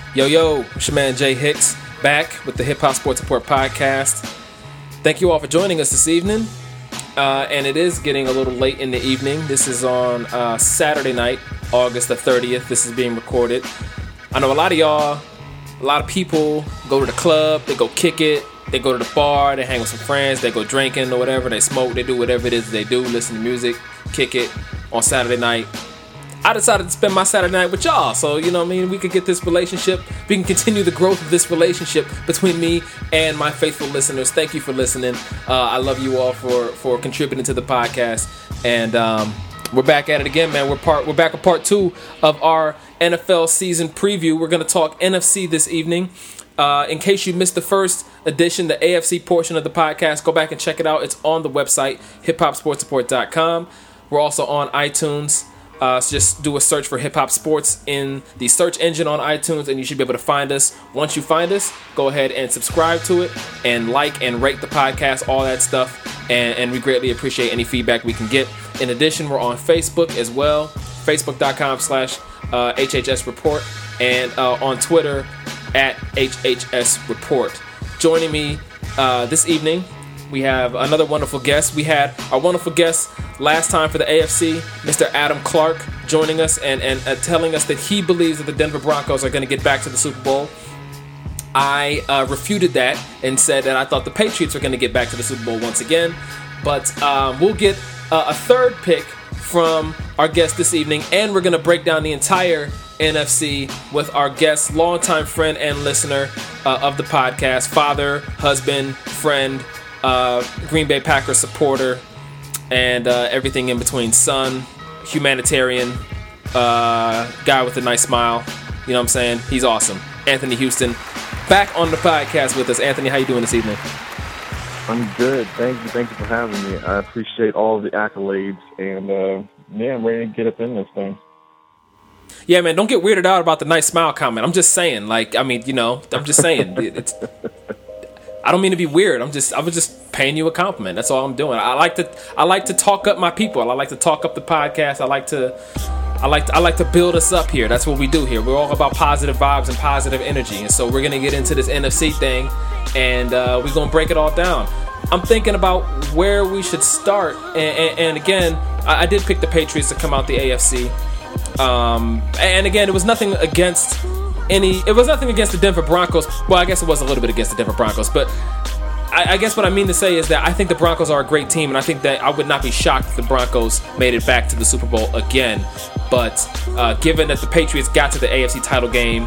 Yo, it's your man Jay Hicks, back with the Hip Hop Sports Report podcast. Thank you all for joining us this evening. And it is getting a little late in the evening. This is on Saturday night, August the 30th. This is being recorded. I know a lot of people go to the club, they go kick it, they go to the bar, they hang with some friends, they go drinking or whatever, they smoke, they do whatever it is they do, listen to music, kick it on Saturday night. I decided to spend my Saturday night with y'all, so you know what I mean, we could get this relationship, we can continue the growth of this relationship between me and my faithful listeners. Thank you for listening. I love you all for contributing to the podcast, and we're back at it again, man. We're back with part 2 of our NFL season preview. We're going to talk NFC this evening. In case you missed the first edition, the AFC portion of the podcast, go back and check it out. It's on the website, hiphopsportsreport.com. We're also on iTunes. So just do a search for Hip Hop Sports in the search engine on iTunes, and you should be able to find us. Once you find us, go ahead and subscribe to it, and like and rate the podcast, all that stuff, and we greatly appreciate any feedback we can get. In addition, we're on Facebook as well, facebook.com/HHS Report, and on Twitter at HHS Report. Joining me this evening, we have another wonderful guest. We had our wonderful guest last time for the AFC, Mr. Adam Clark, joining us and telling us that he believes that the Denver Broncos are going to get back to the Super Bowl. I refuted that and said that I thought the Patriots were going to get back to the Super Bowl once again. But we'll get a third pick from our guest this evening, and we're going to break down the entire NFC with our guest, longtime friend and listener of the podcast, father, husband, friend, Green Bay Packers supporter, and everything in between, son, humanitarian, guy with a nice smile, you know what I'm saying? He's awesome. Anthony Houston, back on the podcast with us. Anthony, how you doing this evening? I'm good. Thank you for having me. I appreciate all of the accolades, and I'm ready to get up in this thing. Yeah, man, don't get weirded out about the nice smile comment. I'm just saying, I'm just saying, I don't mean to be weird. I was just paying you a compliment. That's all I'm doing. I like to talk up my people. I like to talk up the podcast. I like to build us up here. That's what we do here. We're all about positive vibes and positive energy. And so we're gonna get into this NFC thing, and we're gonna break it all down. I'm thinking about where we should start. And again, I did pick the Patriots to come out the AFC. And again, it was nothing against the Denver Broncos. Well, I guess it was a little bit against the Denver Broncos, but I guess what I mean to say is that I think the Broncos are a great team, and I think that I would not be shocked if the Broncos made it back to the Super Bowl again. But given that the Patriots got to the AFC title game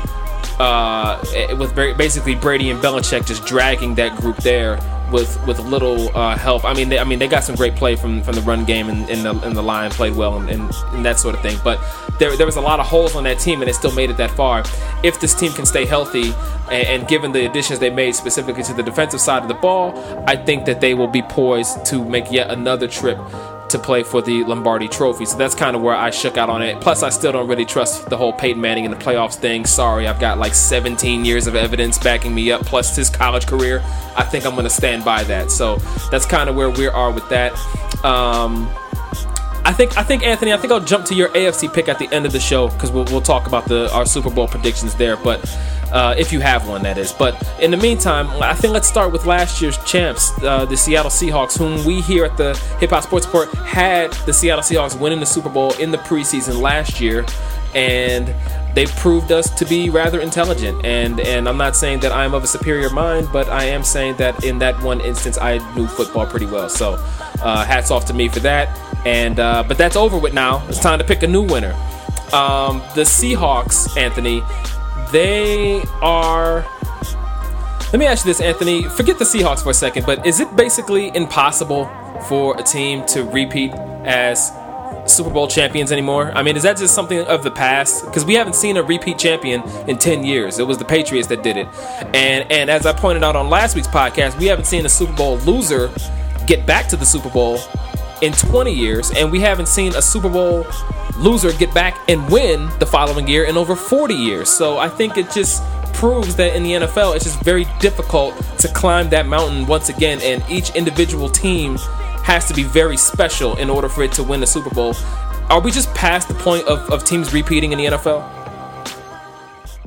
with basically Brady and Belichick just dragging that group there with little help. I mean, they got some great play from the run game, and the line played well and that sort of thing. But there was a lot of holes on that team, and they still made it that far. If this team can stay healthy, and given the additions they made specifically to the defensive side of the ball, I think that they will be poised to make yet another trip to play for the Lombardi Trophy. So that's kind of where I shook out on it. Plus, I still don't really trust the whole Peyton Manning in the playoffs thing. Sorry, I've got like 17 years of evidence backing me up, plus his college career. I think I'm going to stand by that. So that's kind of where we are with that. I think Anthony, I'll jump to your AFC pick at the end of the show, because we'll talk about our Super Bowl predictions there. But if you have one, that is. But in the meantime, I think let's start with last year's champs, the Seattle Seahawks, whom we here at the Hip Hop Sports Report had the Seattle Seahawks winning the Super Bowl in the preseason last year, and they proved us to be rather intelligent. And I'm not saying that I'm of a superior mind, but I am saying that in that one instance, I knew football pretty well. So hats off to me for that. And but that's over with now. It's time to pick a new winner. The Seahawks, Anthony, they are... Let me ask you this, Anthony. Forget the Seahawks for a second, but is it basically impossible for a team to repeat as Super Bowl champions anymore? I mean, is that just something of the past? Because we haven't seen a repeat champion in 10 years. It was the Patriots that did it. And as I pointed out on last week's podcast, we haven't seen a Super Bowl loser get back to the Super Bowl in 20 years, and we haven't seen a Super Bowl loser get back and win the following year in over 40 years. So I think it just proves that in the NFL, it's just very difficult to climb that mountain once again, and each individual team has to be very special in order for it to win the Super Bowl. Are we just past the point of teams repeating in the NFL?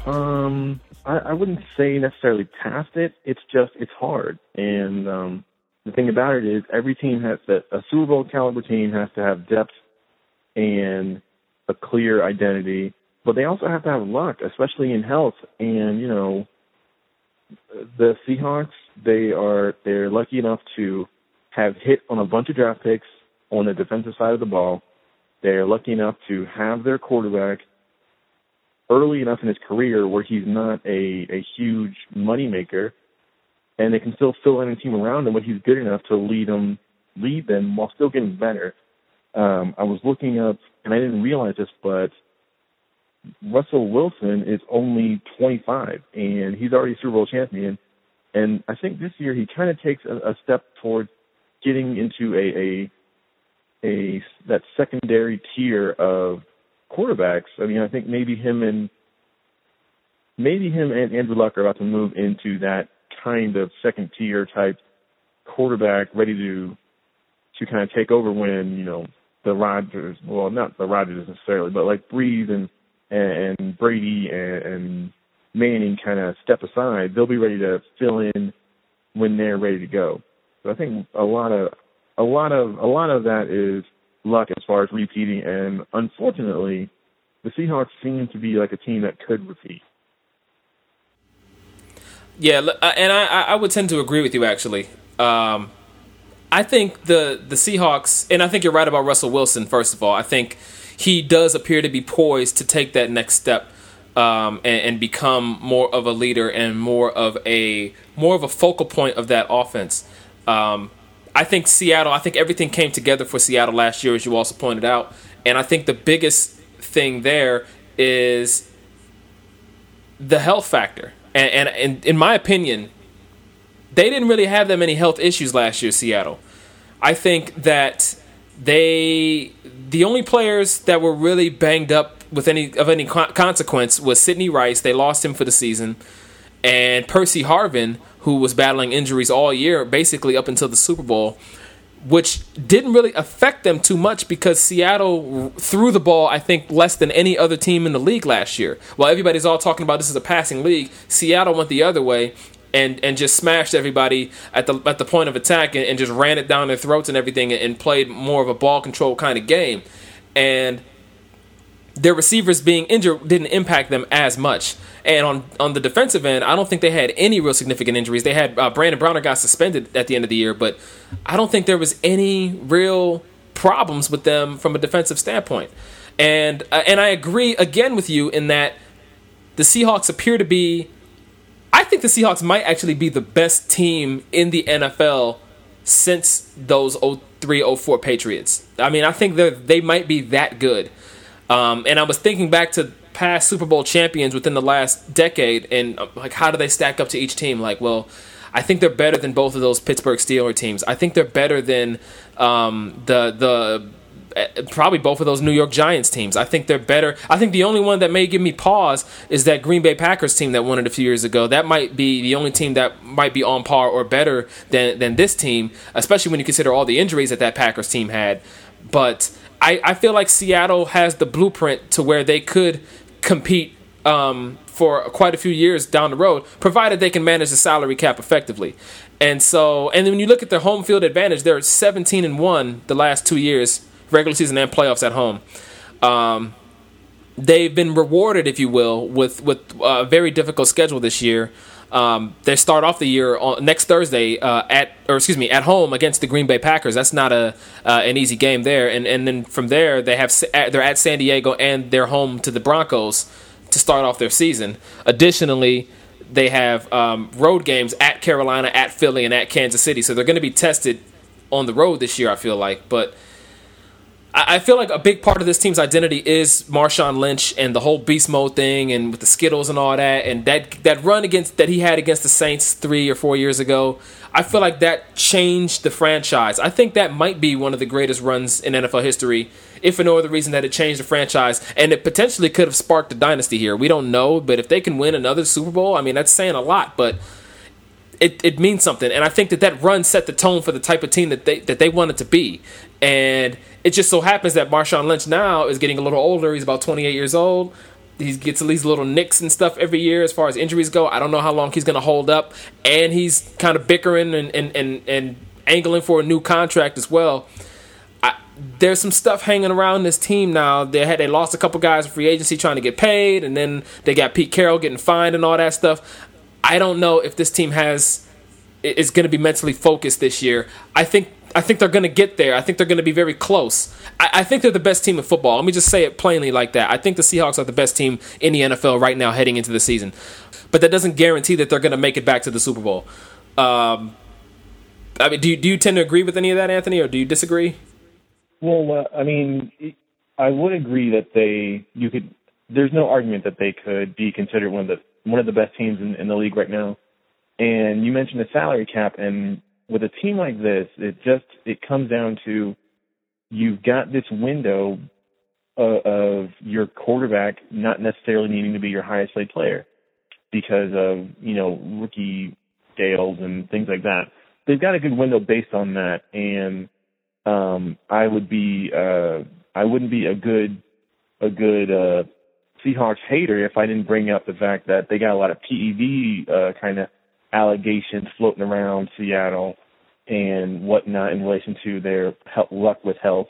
I wouldn't say necessarily past it. It's hard. And the thing about it is every team has that. A Super Bowl caliber team has to have depth and a clear identity, but they also have to have luck, especially in health. And, you know, the Seahawks, they're lucky enough to have hit on a bunch of draft picks on the defensive side of the ball. They're lucky enough to have their quarterback early enough in his career where he's not a huge moneymaker, and they can still fill in a team around him, but he's good enough to lead them while still getting better. I was looking up, and I didn't realize this, but Russell Wilson is only 25, and he's already Super Bowl champion. And I think this year he kind of takes a step toward getting into that secondary tier of quarterbacks. I mean, I think maybe him and Andrew Luck are about to move into that kind of second tier type quarterback, ready to kind of take over when, you know, the Rodgers, well, not the Rodgers necessarily, but like Breeze and Brady and Manning kind of step aside. They'll be ready to fill in when they're ready to go. So I think a lot of that is luck as far as repeating, and unfortunately, the Seahawks seem to be like a team that could repeat. Yeah, and I would tend to agree with you, actually. I think the Seahawks, and I think you're right about Russell Wilson, first of all. I think he does appear to be poised to take that next step and become more of a leader and more of a focal point of that offense. I think everything came together for Seattle last year, as you also pointed out. And I think the biggest thing there is the health factor. And in my opinion, they didn't really have that many health issues last year, Seattle. I think that the only players that were really banged up with any consequence was Sidney Rice. They lost him for the season. And Percy Harvin, who was battling injuries all year, basically up until the Super Bowl, which didn't really affect them too much because Seattle threw the ball, I think, less than any other team in the league last year. While everybody's all talking about this is a passing league, Seattle went the other way and just smashed everybody at the point of attack and just ran it down their throats and everything and played more of a ball control kind of game. And their receivers being injured didn't impact them as much. And on the defensive end, I don't think they had any real significant injuries. They had Brandon Browner got suspended at the end of the year, but I don't think there was any real problems with them from a defensive standpoint. And I agree again with you in that the Seahawks appear to be. I think the Seahawks might actually be the best team in the NFL since those 03-04 Patriots. I mean, I think they might be that good. And I was thinking back to past Super Bowl champions within the last decade, and like, how do they stack up to each team? Like, well, I think they're better than both of those Pittsburgh Steelers teams. I think they're better than probably both of those New York Giants teams. I think they're better. I think the only one that may give me pause is that Green Bay Packers team that won it a few years ago. That might be the only team that might be on par or better than this team, especially when you consider all the injuries that Packers team had. But I feel like Seattle has the blueprint to where they could compete for quite a few years down the road, provided they can manage the salary cap effectively. And then when you look at their home field advantage, they're 17-1 the last 2 years, regular season and playoffs at home. They've been rewarded, if you will, with a very difficult schedule this year. They start off the year next Thursday at home against the Green Bay Packers. That's not an easy game there. And then from there they're at San Diego and they're home to the Broncos to start off their season. Additionally, they have road games at Carolina, at Philly, and at Kansas City. So they're going to be tested on the road this year, I feel like. But I feel like a big part of this team's identity is Marshawn Lynch and the whole beast mode thing, and with the Skittles and all that, and that run that he had against the Saints 3 or 4 years ago. I feel like that changed the franchise. I think that might be one of the greatest runs in NFL history, if for no other reason that it changed the franchise, and it potentially could have sparked a dynasty here. We don't know, but if they can win another Super Bowl, I mean, that's saying a lot, but it means something. And I think that run set the tone for the type of team that they wanted to be. And it just so happens that Marshawn Lynch now is getting a little older. He's about 28 years old. he gets these little nicks and stuff every year as far as injuries go. I don't know how long he's going to hold up, and he's kind of bickering and angling for a new contract as well. There's some stuff hanging around this team now. They lost a couple guys in free agency trying to get paid, and then they got Pete Carroll getting fined and all that stuff. I don't know if this team is going to be mentally focused this year. I think they're going to get there. I think they're going to be very close. I think they're the best team in football. Let me just say it plainly like that. I think the Seahawks are the best team in the NFL right now heading into the season. But that doesn't guarantee that they're going to make it back to the Super Bowl. I mean, do you tend to agree with any of that, Anthony, or do you disagree? Well, I mean, I would agree that there's no argument that they could be considered one of the best teams in the league right now. And you mentioned the salary cap, and with a team like this, it comes down to you've got this window of your quarterback not necessarily needing to be your highest paid player because of, rookie scales and things like that. They've got a good window based on that, and I wouldn't be a good Seahawks hater if I didn't bring up the fact that they got a lot of PED kind of allegations floating around Seattle and whatnot in relation to their luck with health.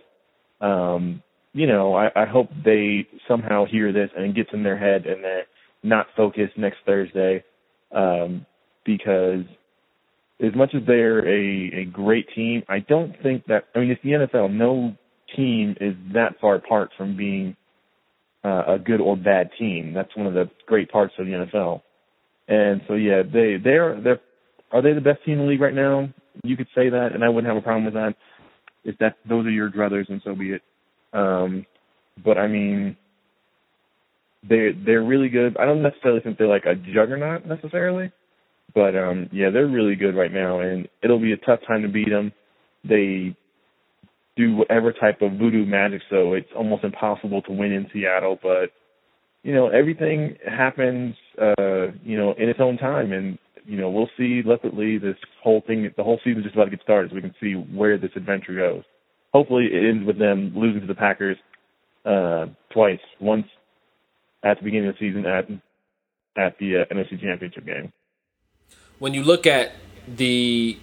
I hope they somehow hear this and it gets in their head and they're not focused next Thursday, because as much as they're a great team, I don't think that, it's the NFL. No team is that far apart from being a good or bad team. That's one of the great parts of the NFL. And so, yeah, are they the best team in the league right now? You could say that, and I wouldn't have a problem with that. If those are your druthers, and so be it. But I mean, they're really good. I don't necessarily think they're like a juggernaut necessarily, but yeah, they're really good right now, and it'll be a tough time to beat them. They do whatever type of voodoo magic, so it's almost impossible to win in Seattle. But everything happens, in its own time, and we'll see. Luckily, the whole season is just about to get started, so we can see where this adventure goes. Hopefully, it ends with them losing to the Packers twice. Once at the beginning of the season at the NFC Championship game. When you look at the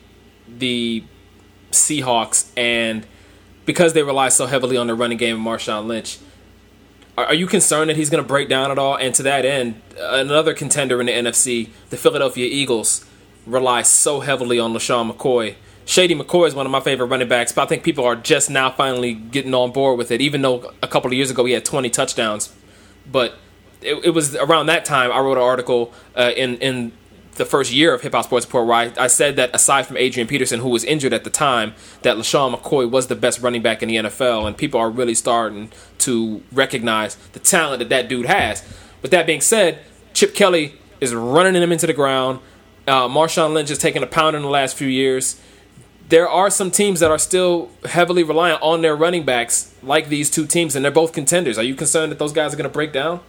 Seahawks, and because they rely so heavily on the running game of Marshawn Lynch, are you concerned that he's going to break down at all? And to that end, another contender in the NFC, the Philadelphia Eagles, rely so heavily on LaShawn McCoy. Shady McCoy is one of my favorite running backs, but I think people are just now finally getting on board with it, even though a couple of years ago he had 20 touchdowns. But it was around that time I wrote an article in the first year of Hip Hop Sports Report where I said that aside from Adrian Peterson, who was injured at the time, that LaShawn McCoy was the best running back in the NFL, and people are really starting to recognize the talent that dude has. With that being said, Chip Kelly is running him into the ground. Marshawn Lynch has taken a pound in the last few years. There are some teams that are still heavily reliant on their running backs, like these two teams, and they're both contenders. Are you concerned that those guys are going to break down?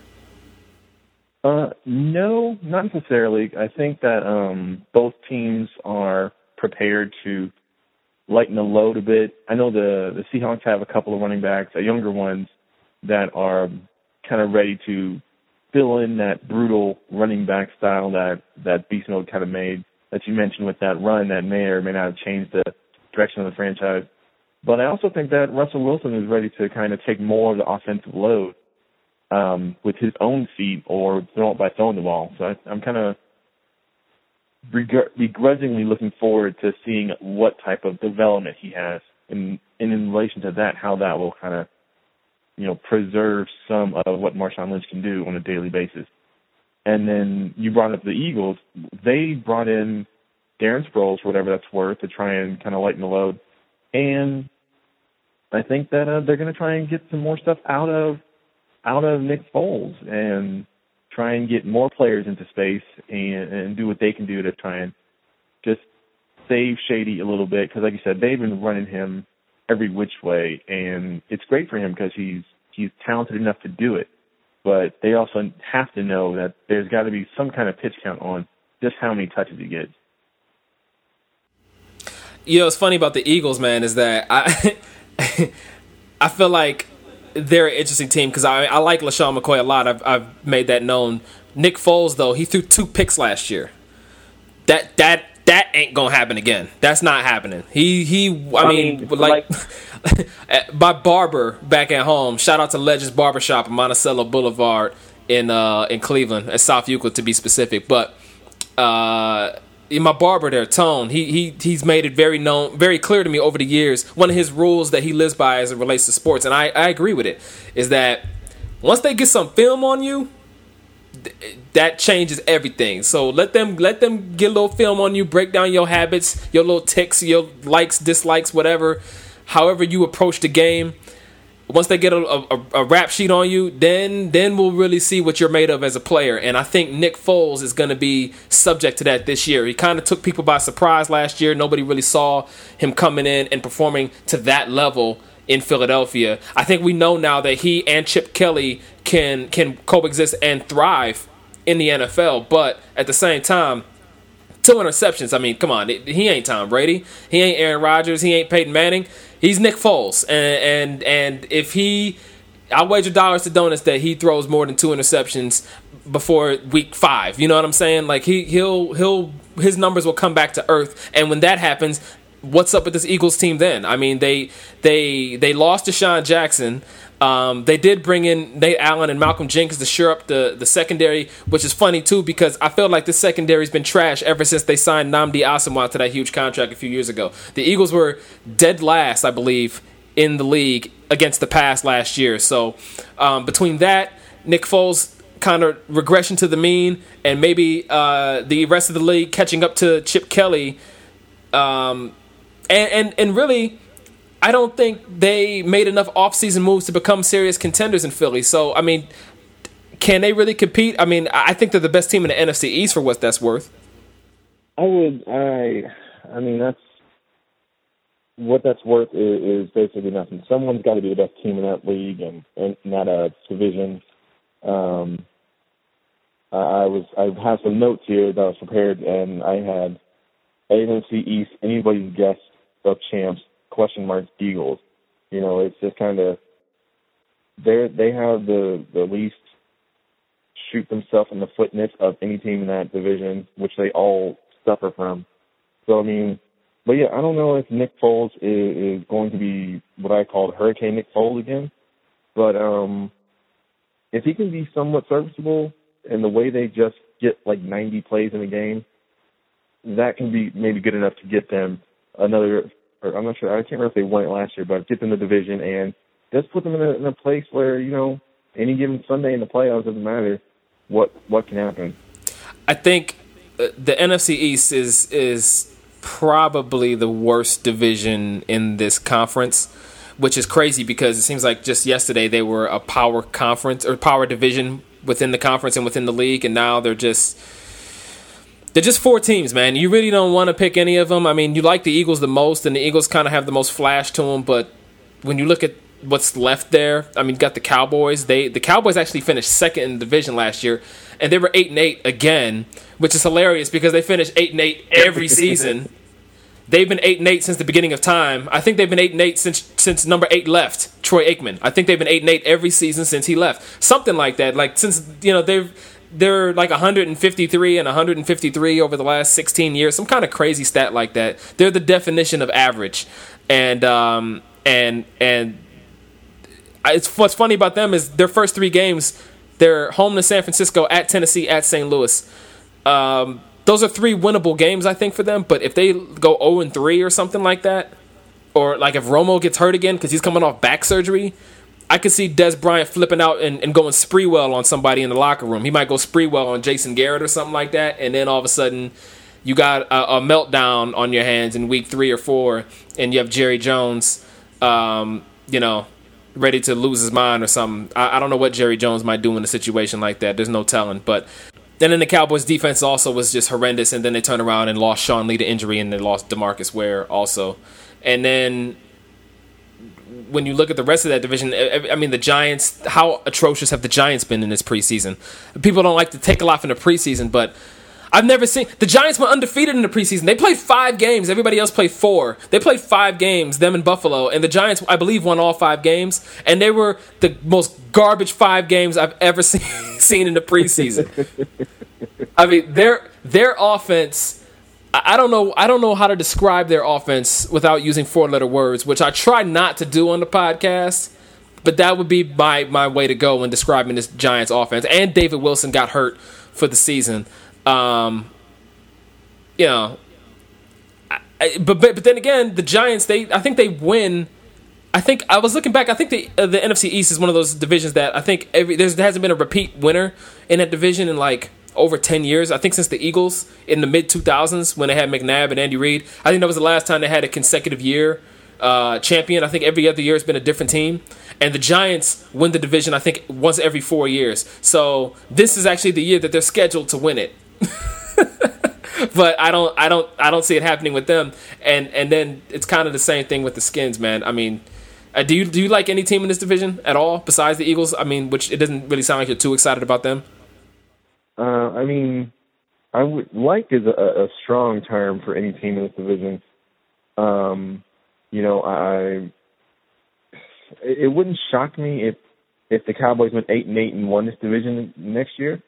No, not necessarily. I think that both teams are prepared to lighten the load a bit. I know the Seahawks have a couple of running backs, younger ones, that are kind of ready to fill in that brutal running back style that Beast Mode kind of made, that you mentioned with that run that may or may not have changed the direction of the franchise. But I also think that Russell Wilson is ready to kind of take more of the offensive load with his own feet or by throwing the ball. So I'm kind of begrudgingly looking forward to seeing what type of development he has, and in relation to that, how that will kind of, preserve some of what Marshawn Lynch can do on a daily basis. And then you brought up the Eagles. They brought in Darren Sproles, for whatever that's worth, to try and kind of lighten the load. And I think that they're going to try and get some more stuff out of Nick Foles and try and get more players into space and do what they can do to try and just save Shady a little bit. Because like you said, they've been running him every which way, and it's great for him because he's talented enough to do it. But they also have to know that there's got to be some kind of pitch count on just how many touches he gets. What's funny about the Eagles, man, is that I feel like they're an interesting team because I like LaShawn McCoy a lot. I've made that known. Nick Foles, though, he threw 2 picks last year. That ain't gonna happen again. That's not happening. I mean, like my barber back at home. Shout out to Legends Barbershop on Monticello Boulevard in Cleveland, at South Euclid to be specific. But my barber there, Tone, he's made it very clear to me over the years. One of his rules that he lives by as it relates to sports, and I agree with it, is that once they get some film on you, that changes everything. So let them get a little film on you, break down your habits, your little ticks, your likes, dislikes, whatever, however you approach the game. Once they get a rap sheet on you, then we'll really see what you're made of as a player. And I think Nick Foles is going to be subject to that this year. He kind of took people by surprise last year. Nobody really saw him coming in and performing to that level in Philadelphia. I think we know now that he and Chip Kelly can coexist and thrive in the NFL. But at the same time, 2 interceptions. I mean, come on. He ain't Tom Brady. He ain't Aaron Rodgers. He ain't Peyton Manning. He's Nick Foles. And if I'll wager dollars to donuts that he throws more than 2 interceptions before week 5. You know what I'm saying? Like his numbers will come back to earth. And when that happens, what's up with this Eagles team then? I mean, they lost Deshaun Jackson. They did bring in Nate Allen and Malcolm Jenkins to shore up the secondary, which is funny too because I feel like this secondary's been trash ever since they signed Nnamdi Asomugha to that huge contract a few years ago. The Eagles were dead last, I believe, in the league against the pass last year. So between that, Nick Foles' kind of regression to the mean, and maybe the rest of the league catching up to Chip Kelly, and really, I don't think they made enough offseason moves to become serious contenders in Philly. So, I mean, can they really compete? I mean, I think they're the best team in the NFC East for what that's worth. I mean, that's what that's worth is basically nothing. Someone's got to be the best team in that league and not a division. I have some notes here that I was prepared, and I had NFC East, anybody's guess of champs, ? Eagles. You know, it's just kind of they have the least shoot themselves in the footness of any team in that division, which they all suffer from. So I mean, but yeah, I don't know if Nick Foles is going to be what I call Hurricane Nick Foles again, but if he can be somewhat serviceable in the way they just get like 90 plays in a game, that can be maybe good enough to get them another. Or I'm not sure. I can't remember if they won it last year, but get them the division and just put them in a place where, you know, any given Sunday in the playoffs doesn't matter what can happen. I think the NFC East is probably the worst division in this conference, which is crazy because it seems like just yesterday they were a power conference or power division within the conference and within the league, and now they're just 4 teams, man. You really don't want to pick any of them. I mean, you like the Eagles the most, and the Eagles kind of have the most flash to them. But when you look at what's left there, I mean, you got the Cowboys. The Cowboys actually finished second in the division last year, and they were 8-8 again, which is hilarious because they finished 8-8 every season. They've been 8-8 since the beginning of time. I think they've been 8-8 since number 8 left, Troy Aikman. I think they've been 8-8 every season since he left, something like that. Like since they're like 153 and 153 over the last 16 years, some kind of crazy stat like that. They're the definition of average, and it's what's funny about them is their first 3 games, they're home to San Francisco, at Tennessee, at St. Louis. Those are 3 winnable games, I think, for them. But if they go 0-3 or something like that, or like if Romo gets hurt again because he's coming off back surgery, I could see Des Bryant flipping out and going Spreewell on somebody in the locker room. He might go Spreewell on Jason Garrett or something like that, and then all of a sudden you got a meltdown on your hands in week 3 or 4, and you have Jerry Jones, ready to lose his mind or something. I don't know what Jerry Jones might do in a situation like that. There's no telling. But then the Cowboys' defense also was just horrendous, and then they turned around and lost Sean Lee to injury, and they lost DeMarcus Ware also. And then when you look at the rest of that division, I mean, the Giants, how atrocious have the Giants been in this preseason? People don't like to take a lot from the preseason, but I've never seen the Giants went undefeated in the preseason. They played 5 games. Everybody else played 4. They played 5 games, them in Buffalo, and the Giants, I believe, won all 5 games. And they were the most garbage 5 games I've ever seen in the preseason. I mean, their offense. I don't know how to describe their offense without using 4-letter words, which I try not to do on the podcast. But that would be my way to go when describing this Giants offense. And David Wilson got hurt for the season. But then again, the Giants, I think they win. I think I was looking back. I think the NFC East is one of those divisions that I think there hasn't been a repeat winner in that division in like over 10 years. I think since the Eagles in the mid 2000s when they had McNabb and Andy Reid. I think that was the last time they had a consecutive year champion. I think every other year has been a different team. And the Giants win the division, I think, once every 4 years. So this is actually the year that they're scheduled to win it. But I don't see it happening with them. And then it's kind of the same thing with the Skins, man. I mean, do you like any team in this division at all besides the Eagles? I mean, which it doesn't really sound like you're too excited about them. I mean, I would like is a strong term for any team in this division. It wouldn't shock me if the Cowboys went 8-8 and won this division next year.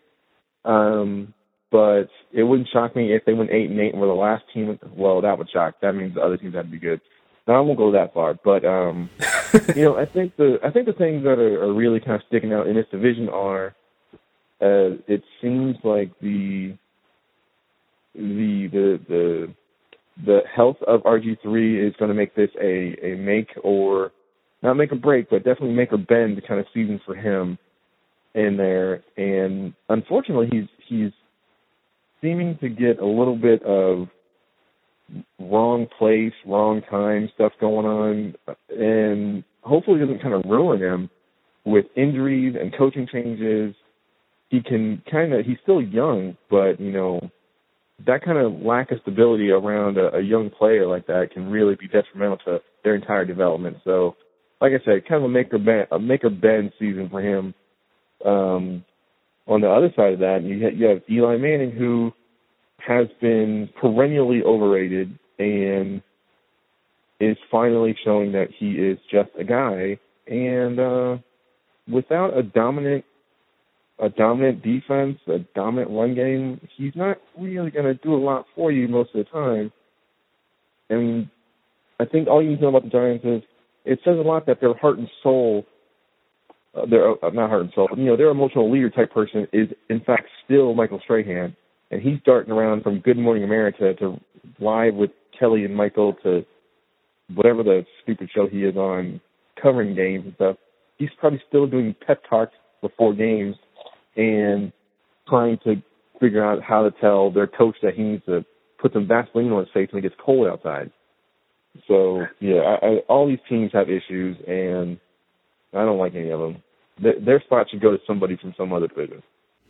But it wouldn't shock me if they went 8-8 and were the last team. Well, that would shock. That means the other teams had to be good. Now I won't go that far, but I think the things that are really kind of sticking out in this division are it seems like the health of RG3 is going to make this a make or not make or break, but definitely make or bend kind of season for him in there. And unfortunately, he's seeming to get a little bit of wrong place, wrong time stuff going on, and hopefully it doesn't kind of ruin him with injuries and coaching changes. He's still young, but, that kind of lack of stability around a young player like that can really be detrimental to their entire development. So, like I said, kind of a make or bend season for him. On the other side of that, you have Eli Manning, who has been perennially overrated and is finally showing that he is just a guy. And without a dominant defense, a dominant run game, he's not really going to do a lot for you most of the time. And I think all you need to know about the Giants is it says a lot that their heart and soul, their emotional leader type person is in fact still Michael Strahan. And he's darting around from Good Morning America to Live with Kelly and Michael to whatever the stupid show he is on, covering games and stuff. He's probably still doing pep talks before games and trying to figure out how to tell their coach that he needs to put some Vaseline on his face when it gets cold outside. So, yeah, all these teams have issues, and I don't like any of them. Their spot should go to somebody from some other division.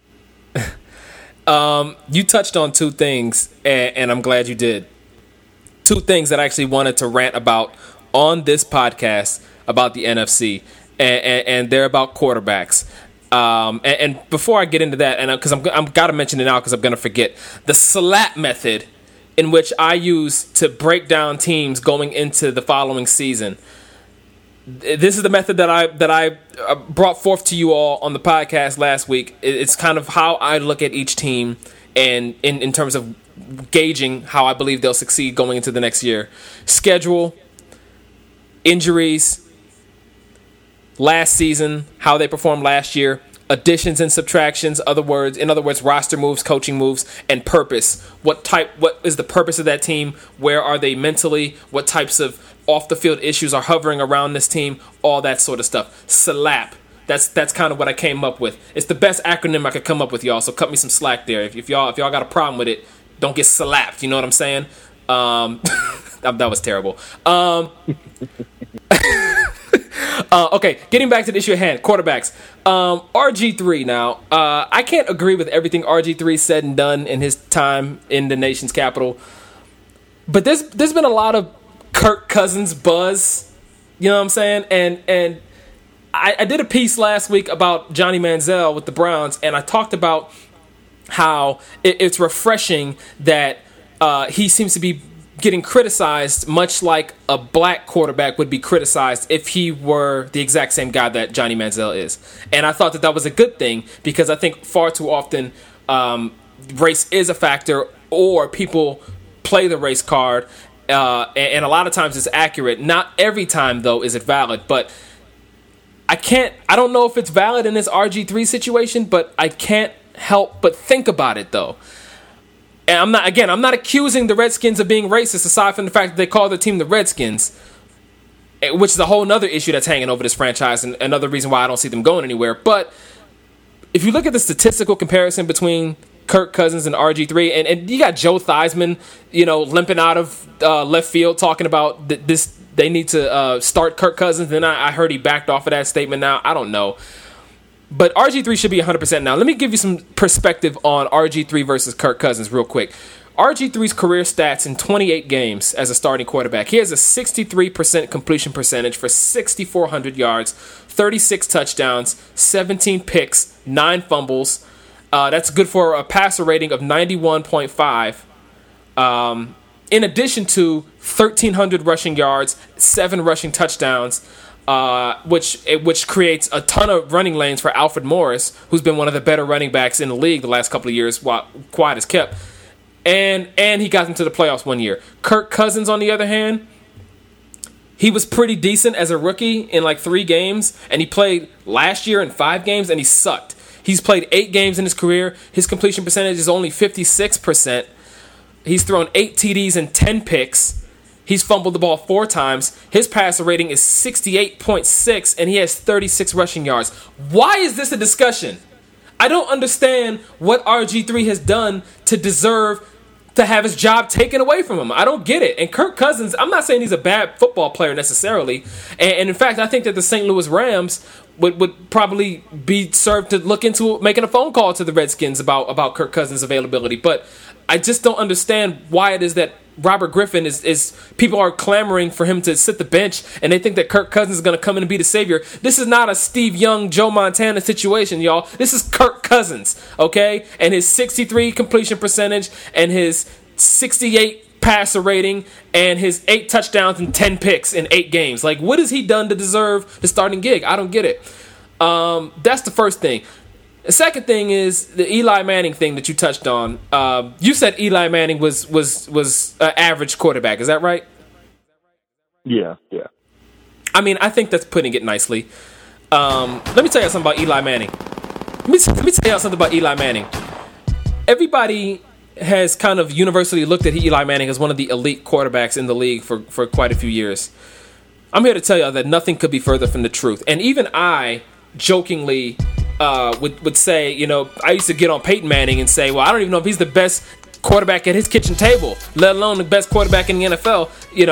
You touched on 2 things, and I'm glad you did. 2 things that I actually wanted to rant about on this podcast about the NFC, and they're about quarterbacks. And before I get into that, and because I'm got to mention it now because I'm going to forget, the SLAP method in which I use to break down teams going into the following season. This is the method that I brought forth to you all on the podcast last week. It's kind of how I look at each team and in terms of gauging how I believe they'll succeed going into the next year. Schedule, injuries, last season, how they performed last year, additions and subtractions, in other words, roster moves, coaching moves, and purpose. What is the purpose of that team? Where are they mentally? What types of off-the-field issues are hovering around this team? All that sort of stuff. SLAP. That's kind of what I came up with. It's the best acronym I could come up with, y'all, so cut me some slack there. If y'all got a problem with it, don't get slapped. You know what I'm saying? That was terrible. Okay, getting back to the issue at hand, quarterbacks. RG3 now. I can't agree with everything RG3 said and done in his time in the nation's capital. But there's been a lot of Kirk Cousins buzz. You know what I'm saying? And I did a piece last week about Johnny Manziel with the Browns, and I talked about how it's refreshing that he seems to be getting criticized much like a black quarterback would be criticized if he were the exact same guy that Johnny Manziel is. And I thought that was a good thing, because I think far too often race is a factor, or people play the race card, and a lot of times it's accurate. Not every time, though, is it valid. But I don't know if it's valid in this RG3 situation, but I can't help but think about it, though. And I'm not accusing the Redskins of being racist, aside from the fact that they call the team the Redskins, which is a whole other issue that's hanging over this franchise, and another reason why I don't see them going anywhere. But if you look at the statistical comparison between Kirk Cousins and RG3, and you got Joe Theismann, limping out of left field talking about this, they need to start Kirk Cousins. Then I heard he backed off of that statement now. I don't know. But RG3 should be 100% now. Let me give you some perspective on RG3 versus Kirk Cousins real quick. RG3's career stats in 28 games as a starting quarterback. He has a 63% completion percentage for 6,400 yards, 36 touchdowns, 17 picks, 9 fumbles. That's good for a passer rating of 91.5. In addition to 1,300 rushing yards, 7 rushing touchdowns, which creates a ton of running lanes for Alfred Morris, who's been one of the better running backs in the league the last couple of years, while quiet is kept. And he got into the playoffs one year. Kirk Cousins, on the other hand, he was pretty decent as a rookie in like 3 games, and he played last year in 5 games, and he sucked. He's played 8 games in his career. His completion percentage is only 56%. He's thrown 8 TDs and 10 picks. He's fumbled the ball 4 times. His passer rating is 68.6, and he has 36 rushing yards. Why is this a discussion? I don't understand what RG3 has done to deserve to have his job taken away from him. I don't get it. And Kirk Cousins, I'm not saying he's a bad football player necessarily. And in fact, I think that the St. Louis Rams would probably be served to look into making a phone call to the Redskins about Kirk Cousins' availability. But I just don't understand why it is that Robert Griffin is people are clamoring for him to sit the bench, and they think that Kirk Cousins is going to come in and be the savior. This is not a Steve Young, Joe Montana situation, y'all. This is Kirk Cousins, okay? And his 63 completion percentage and his 68 passer rating and his 8 touchdowns and 10 picks in 8 games. Like, what has he done to deserve the starting gig? I don't get it. That's the first thing. The second thing is the Eli Manning thing that you touched on. You said Eli Manning was an average quarterback. Is that right? Yeah. I mean, I think that's putting it nicely. Let me tell you something about Eli Manning. Let me tell you something about Eli Manning. Everybody has kind of universally looked at Eli Manning as one of the elite quarterbacks in the league for quite a few years. I'm here to tell you that nothing could be further from the truth. And even I, jokingly, would say, I used to get on Peyton Manning and say, well, I don't even know if he's the best quarterback at his kitchen table, let alone the best quarterback in the NFL.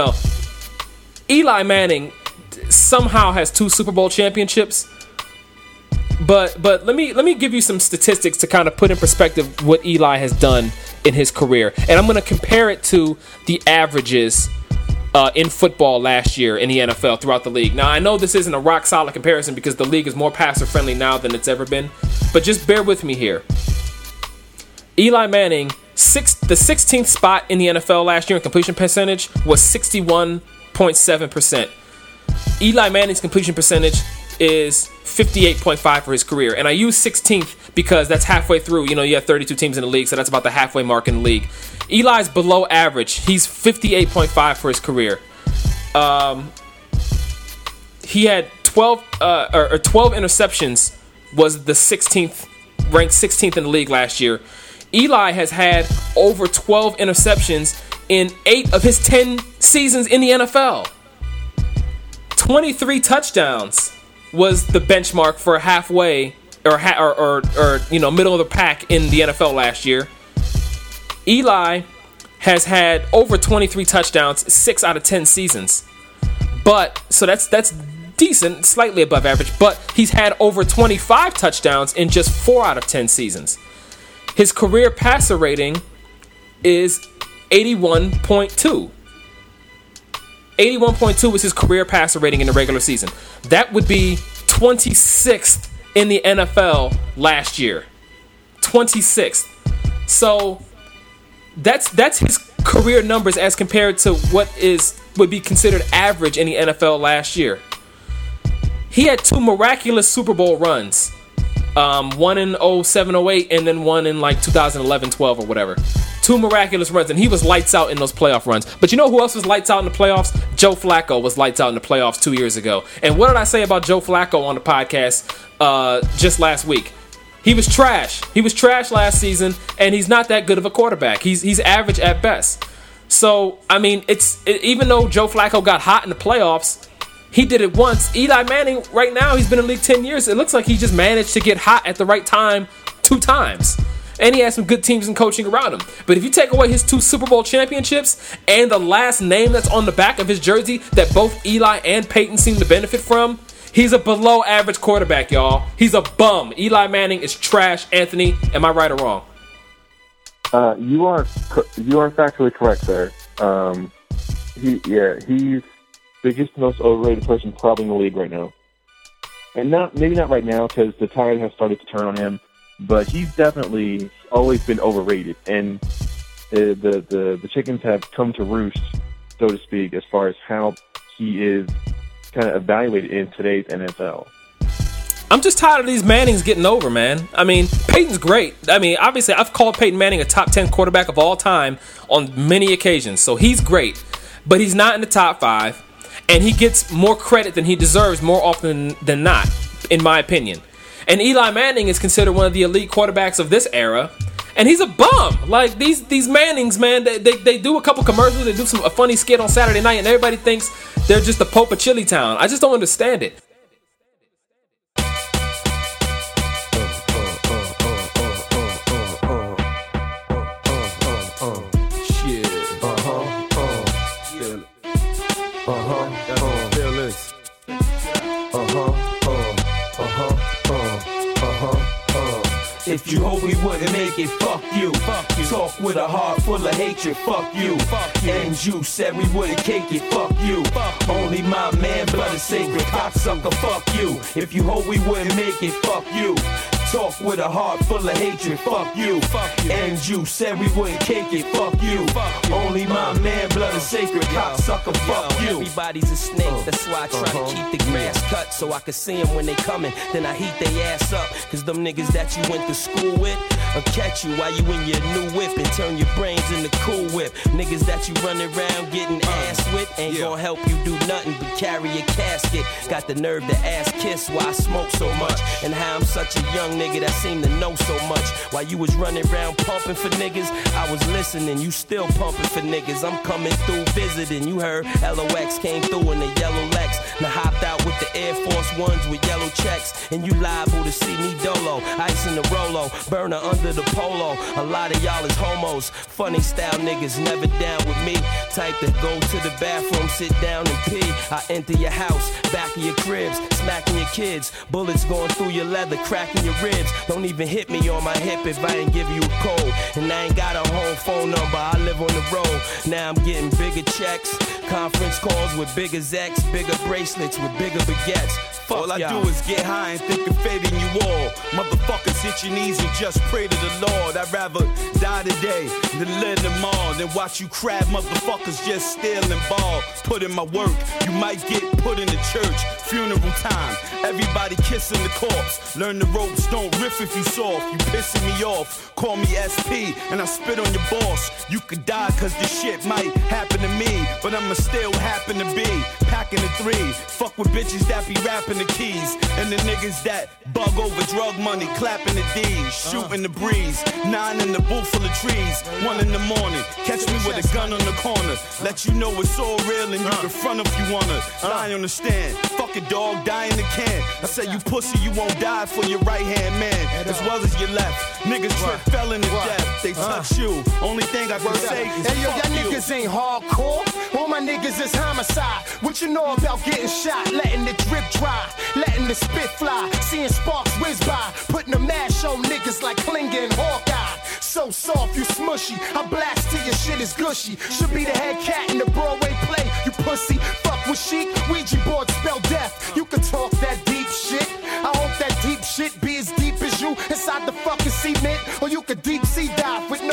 Eli Manning somehow has 2 Super Bowl championships. But let me give you some statistics to kind of put in perspective what Eli has done in his career. And I'm going to compare it to the averages in football last year in the NFL throughout the league. Now, I know this isn't a rock-solid comparison because the league is more passer-friendly now than it's ever been, but just bear with me here. Eli Manning, the 16th spot in the NFL last year in completion percentage was 61.7%. Eli Manning's completion percentage is 58.5 for his career, and I use 16th because that's halfway through. You have 32 teams in the league, so that's about the halfway mark in the league. Eli's below average. He's 58.5 for his career. He had 12 interceptions, was the 16th, ranked 16th in the league last year. Eli has had over 12 interceptions in 8 of his 10 seasons in the NFL. 23 touchdowns was the benchmark for halfway or middle of the pack in the NFL last year. Eli has had over 23 touchdowns 6 out of 10 seasons. But so that's decent, slightly above average, but he's had over 25 touchdowns in just 4 out of 10 seasons. His career passer rating is 81.2. 81.2 is his career passer rating in the regular season. That would be 26th in the NFL last year. 26th. So that's his career numbers as compared to what would be considered average in the NFL last year. He had 2 miraculous Super Bowl runs. One in 07-08 and then one in like 2011-12 or whatever. 2 miraculous runs, and he was lights out in those playoff runs. But you know who else was lights out in the playoffs? Joe Flacco was lights out in the playoffs 2 years ago. And what did I say about Joe Flacco on the podcast just last week? He was trash. He was trash last season, and he's not that good of a quarterback. He's average at best. So, I mean, even though Joe Flacco got hot in the playoffs, he did it once. Eli Manning, right now, he's been in the league 10 years. It looks like he just managed to get hot at the right time 2 times. And he has some good teams and coaching around him. But if you take away his 2 Super Bowl championships and the last name that's on the back of his jersey that both Eli and Peyton seem to benefit from, he's a below average quarterback, y'all. He's a bum. Eli Manning is trash. Anthony, am I right or wrong? You are factually correct there. He's biggest, most overrated person probably in the league right now. And maybe not right now because the tide has started to turn on him, but he's definitely always been overrated. And the chickens have come to roost, so to speak, as far as how he is kind of evaluated in today's NFL. I'm just tired of these Mannings getting over, man. I mean, Peyton's great. I mean, obviously, I've called Peyton Manning a top 10 quarterback of all time on many occasions, so he's great. But he's not in the top 5. And he gets more credit than he deserves more often than not, in my opinion. And Eli Manning is considered one of the elite quarterbacks of this era. And he's a bum. Like, these Mannings, man, they do a couple commercials. They do a funny skit on Saturday night. And everybody thinks they're just the Pope of Chili Town. I just don't understand it. If you hope we wouldn't make it, fuck you. Talk with a heart full of hatred, fuck you. And you said we wouldn't cake it, fuck you. Only my man, blood is sacred, cocksucker, fuck you. If you hope we wouldn't make it, fuck you. Talk with a heart full of hatred, fuck you. And you said we wouldn't cake it, fuck you. Only my man, blood is sacred, cocksucker, fuck you. Everybody's a snake, that's why I try to keep the grass cut so I can see them when they coming. Then I heat they ass up, cause them niggas that you went to school with will catch you while you in your new whip and turn your brains into Cool Whip. Niggas that you run around getting ass with ain't gonna help you do nothing but carry a casket. Got the nerve to ass kiss why I smoke so much, and how I'm such a young nigga that seem to know so much. While you was running around pumping for niggas, I was listening, you still pumping for niggas. I'm coming through visiting, you heard LOX came through in the yellow Lex. Now hopped out with the Air Force Ones with yellow checks, and you liable to see me dolo. Ice in the Rolo, burner under the polo. A lot of y'all is homos, funny style niggas, never down with me. Type to go to the bathroom, sit down and pee. I enter your house, back of your cribs, smacking your kids, bullets going through your leather, cracking your ribs. Don't even hit me on my hip if I ain't give you a code. And I ain't got a home phone number, I live on the road. Now I'm getting bigger checks, conference calls with bigger Z's, bigger bracelets with bigger baguettes. Fuck all y'all. I do is get high and think of fading you all. Motherfuckers hit your knees and just pray to the Lord. I'd rather die today than live tomorrow, than watch you crab motherfuckers just steal and ball. Put in my work, you might get put in the church. Funeral time, everybody kissing the corpse. Learn the ropes, don't riff if you soft. You pissing me off, call me SP and I spit on your boss. You could die cause this shit might happen to me, but I'ma still happen to be packing the 3. Fuck with bitches that be rapping the keys, and the niggas that bug over drug money, clapping the D's, shooting the breeze. 9 in the booth full of trees, 1 in the morning, catch me with a gun on the corner. Let you know it's all real and you can front if you wanna. Lie on the stand, fuck a dog, die in the can. I say you pussy, you won't die for your right hand man, as well as your left. Niggas trip fell in the death, they touch you. Only thing I can say is hey, yo, y'all niggas ain't hardcore. All my niggas is homicide. What you know about getting shot? Letting the drip dry, letting the spit fly, seeing sparks whiz by, putting a mash on niggas like Klinger and Hawkeye. So soft, you smushy. I blast till your shit is gushy. Should be the head cat in the Broadway play, you pussy. Fuck with chic, Ouija board spell death. You can talk that deep shit. I hope that deep shit be as deep as you inside the fucking cement, or you could deep sea dive with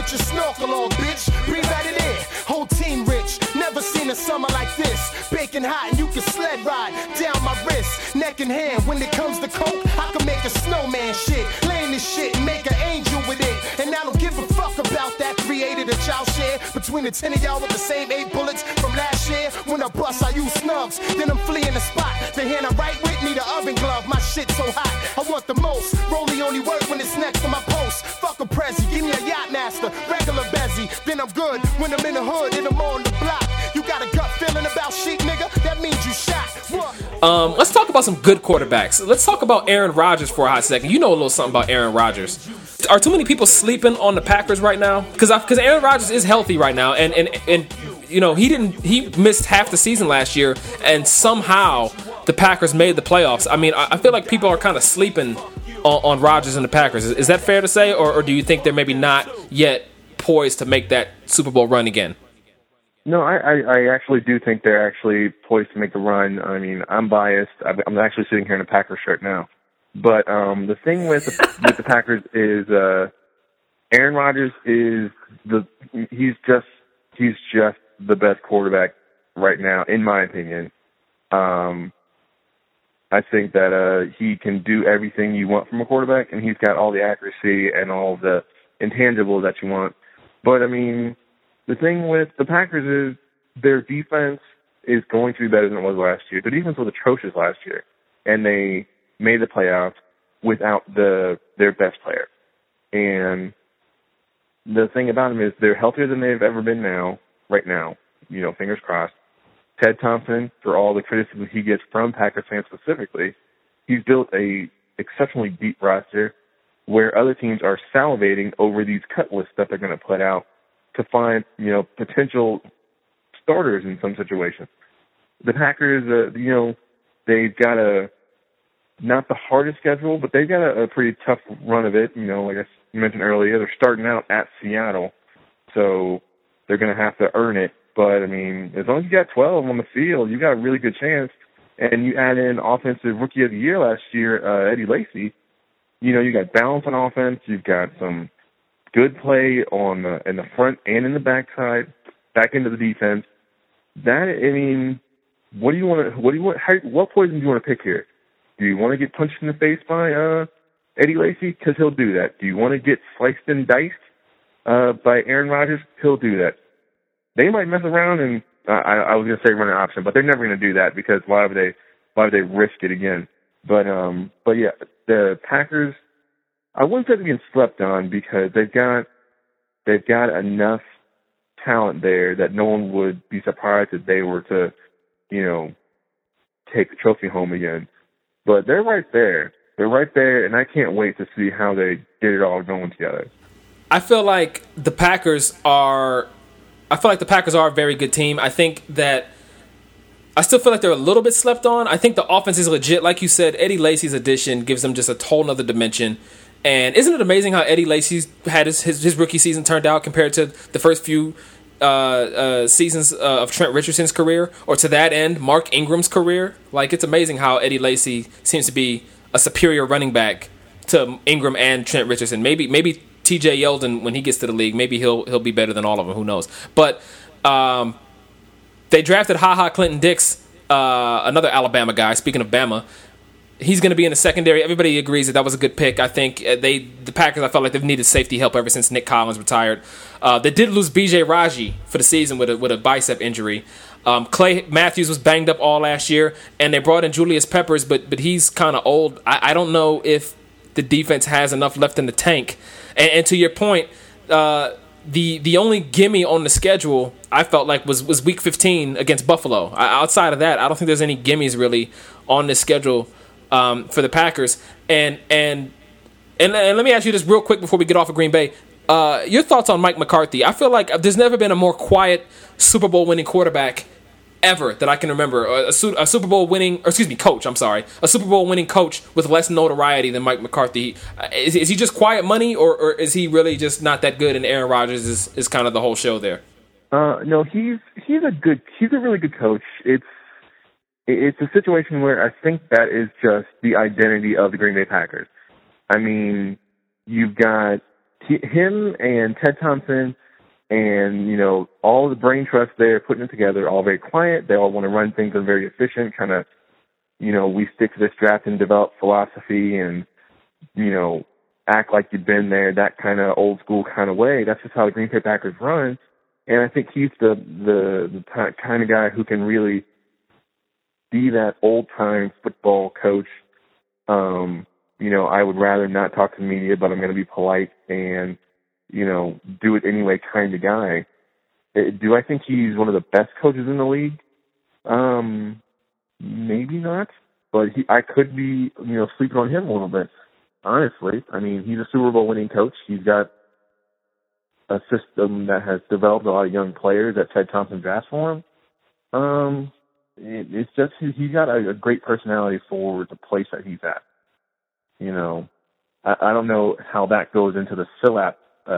with your snorkel on, bitch. Breathe out of there. Whole team rich. Never seen a summer like this. Baking hot and you can sled ride down my wrist. Neck and hand. When it comes to coke, I can make a snowman shit. Lay in this shit and make an angel with it. And I don't give a fuck about that 380 that y'all share. Between the 10 of y'all with the same 8 bullets from last year. When I bust, I use snugs. Then I'm fleeing the spot. The hand I write with need an oven glove. My shit so hot. I want the most. Rollie only work when it's next to my post. Fuck a Prezi. Give me a yacht master. Regular Bezzy. Then I'm good when I'm in the hood and I'm on the block. You got a gut feeling about Sheik, nigga? That means you shot. What? Let's talk about some good quarterbacks. Let's talk about Aaron Rodgers for a hot second. You know a little something about Aaron Rodgers. Are too many people sleeping on the Packers right now? Because Aaron Rodgers is healthy right now, and you know he missed half the season last year, and somehow the Packers made the playoffs. I mean, I feel like people are kind of sleeping on Rodgers and the Packers. Is that fair to say, or do you think they're maybe not yet poised to make that Super Bowl run again? No, I actually do think they're actually poised to make the run. I mean, I'm biased. I'm actually sitting here in a Packers shirt now. But the thing with the Packers is Aaron Rodgers he's just the best quarterback right now, in my opinion. I think that he can do everything you want from a quarterback, and he's got all the accuracy and all the intangibles that you want. But I mean, the thing with the Packers is their defense is going to be better than it was last year. Their defense was atrocious last year, and they made the playoffs without their best player. And the thing about them is they're healthier than they've ever been right now. You know, fingers crossed. Ted Thompson, for all the criticism he gets from Packers fans specifically, he's built a exceptionally deep roster where other teams are salivating over these cut lists that they're going to put out to find, you know, potential starters in some situations. The Packers, they've got not the hardest schedule, but they've got a pretty tough run of it. You know, like I mentioned earlier, they're starting out at Seattle, so they're going to have to earn it. But, I mean, as long as you got 12 on the field, you got a really good chance. And you add in Offensive Rookie of the Year last year, Eddie Lacy. You know, you got balance on offense. You've got some good play in the front and in the backside, back into the defense. What poison do you want to pick here? Do you want to get punched in the face by Eddie Lacy? Because he'll do that. Do you want to get sliced and diced by Aaron Rodgers? He'll do that. They might mess around and I was going to say run an option, but they're never going to do that because why would they risk it again? But yeah, the Packers, I wouldn't say they're being slept on because they've got enough talent there that no one would be surprised if they were to, you know, take the trophy home again. But they're right there. They're right there, and I can't wait to see how they get it all going together. I feel like the Packers are a very good team. I think that I still feel like they're a little bit slept on. I think the offense is legit. Like you said, Eddie Lacy's addition gives them just a whole nother dimension. And isn't it amazing how Eddie Lacy's had his rookie season turned out compared to the first few seasons of Trent Richardson's career, or to that end, Mark Ingram's career? Like, it's amazing how Eddie Lacy seems to be a superior running back to Ingram and Trent Richardson. Maybe T.J. Yeldon, when he gets to the league, maybe he'll be better than all of them. Who knows? But they drafted HaHa Clinton Dix, another Alabama guy. Speaking of Bama, he's going to be in the secondary. Everybody agrees that was a good pick. I think the Packers, I felt like they've needed safety help ever since Nick Collins retired. They did lose B.J. Raji for the season with a bicep injury. Clay Matthews was banged up all last year, and they brought in Julius Peppers, but he's kind of old. I don't know if the defense has enough left in the tank. And to your point, the only gimme on the schedule I felt like was Week 15 against Buffalo. Outside of that, I don't think there's any gimmies really on this schedule for the Packers. And let me ask you this real quick before we get off of Green Bay. Your thoughts on Mike McCarthy? I feel like there's never been a more quiet Super Bowl winning quarterback ever that I can remember. A Super Bowl winning, coach. I'm sorry, a Super Bowl winning coach with less notoriety than Mike McCarthy. Is he just quiet money, or is he really just not that good? And Aaron Rodgers is kind of the whole show there. No, he's a really good coach. It's a situation where I think that is just the identity of the Green Bay Packers. I mean, you've got him and Ted Thompson and, you know, all the brain trust there, putting it together, all very quiet. They all want to run things in very efficient, kind of, you know, we stick to this draft and develop philosophy and, you know, act like you've been there, that kind of old school kind of way. That's just how the Green Bay Packers run. And I think he's the kind of guy who can really be that old-time football coach. You know, I would rather not talk to the media, but I'm going to be polite and, you know, do it anyway kind of guy. Do I think he's one of the best coaches in the league? Maybe not, but I could be, you know, sleeping on him a little bit, honestly. I mean, he's a Super Bowl winning coach. He's got a system that has developed a lot of young players that Ted Thompson drafts for him. It's just he's got a great personality for the place that he's at. You know, I don't know how that goes into the SILAP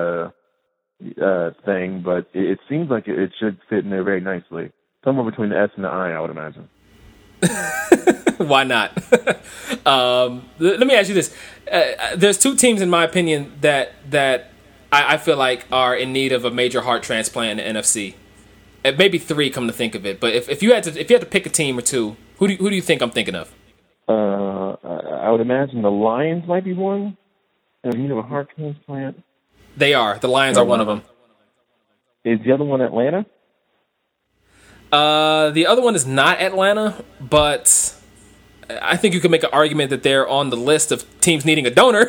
thing, but it seems like it should fit in there very nicely. Somewhere between the S and the I would imagine. Why not? Let me ask you this. There's two teams, in my opinion, that I feel like are in need of a major heart transplant in the NFC. Maybe three, come to think of it. But if you had to pick a team or two, who do you think I'm thinking of? I would imagine the Lions might be one. In need of a heart transplant. They are. The Lions are one of them. Is the other one Atlanta? The other one is not Atlanta, but I think you could make an argument that they're on the list of teams needing a donor.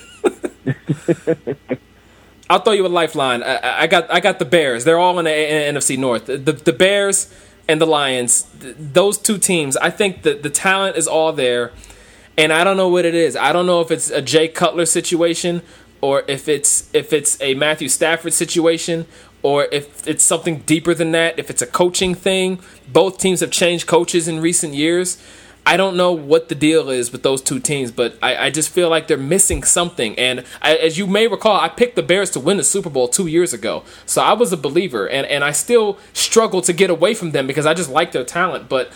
I'll throw you a lifeline. I got the Bears. They're all in the NFC North. The Bears and the Lions, those two teams, I think that the talent is all there, and I don't know what it is. I don't know if it's a Jay Cutler situation or if it's a Matthew Stafford situation, or if it's something deeper than that, if it's a coaching thing. Both teams have changed coaches in recent years. I don't know what the deal is with those two teams, but I just feel like they're missing something. And as you may recall, I picked the Bears to win the Super Bowl 2 years ago. So I was a believer, and I still struggle to get away from them because I just like their talent. But,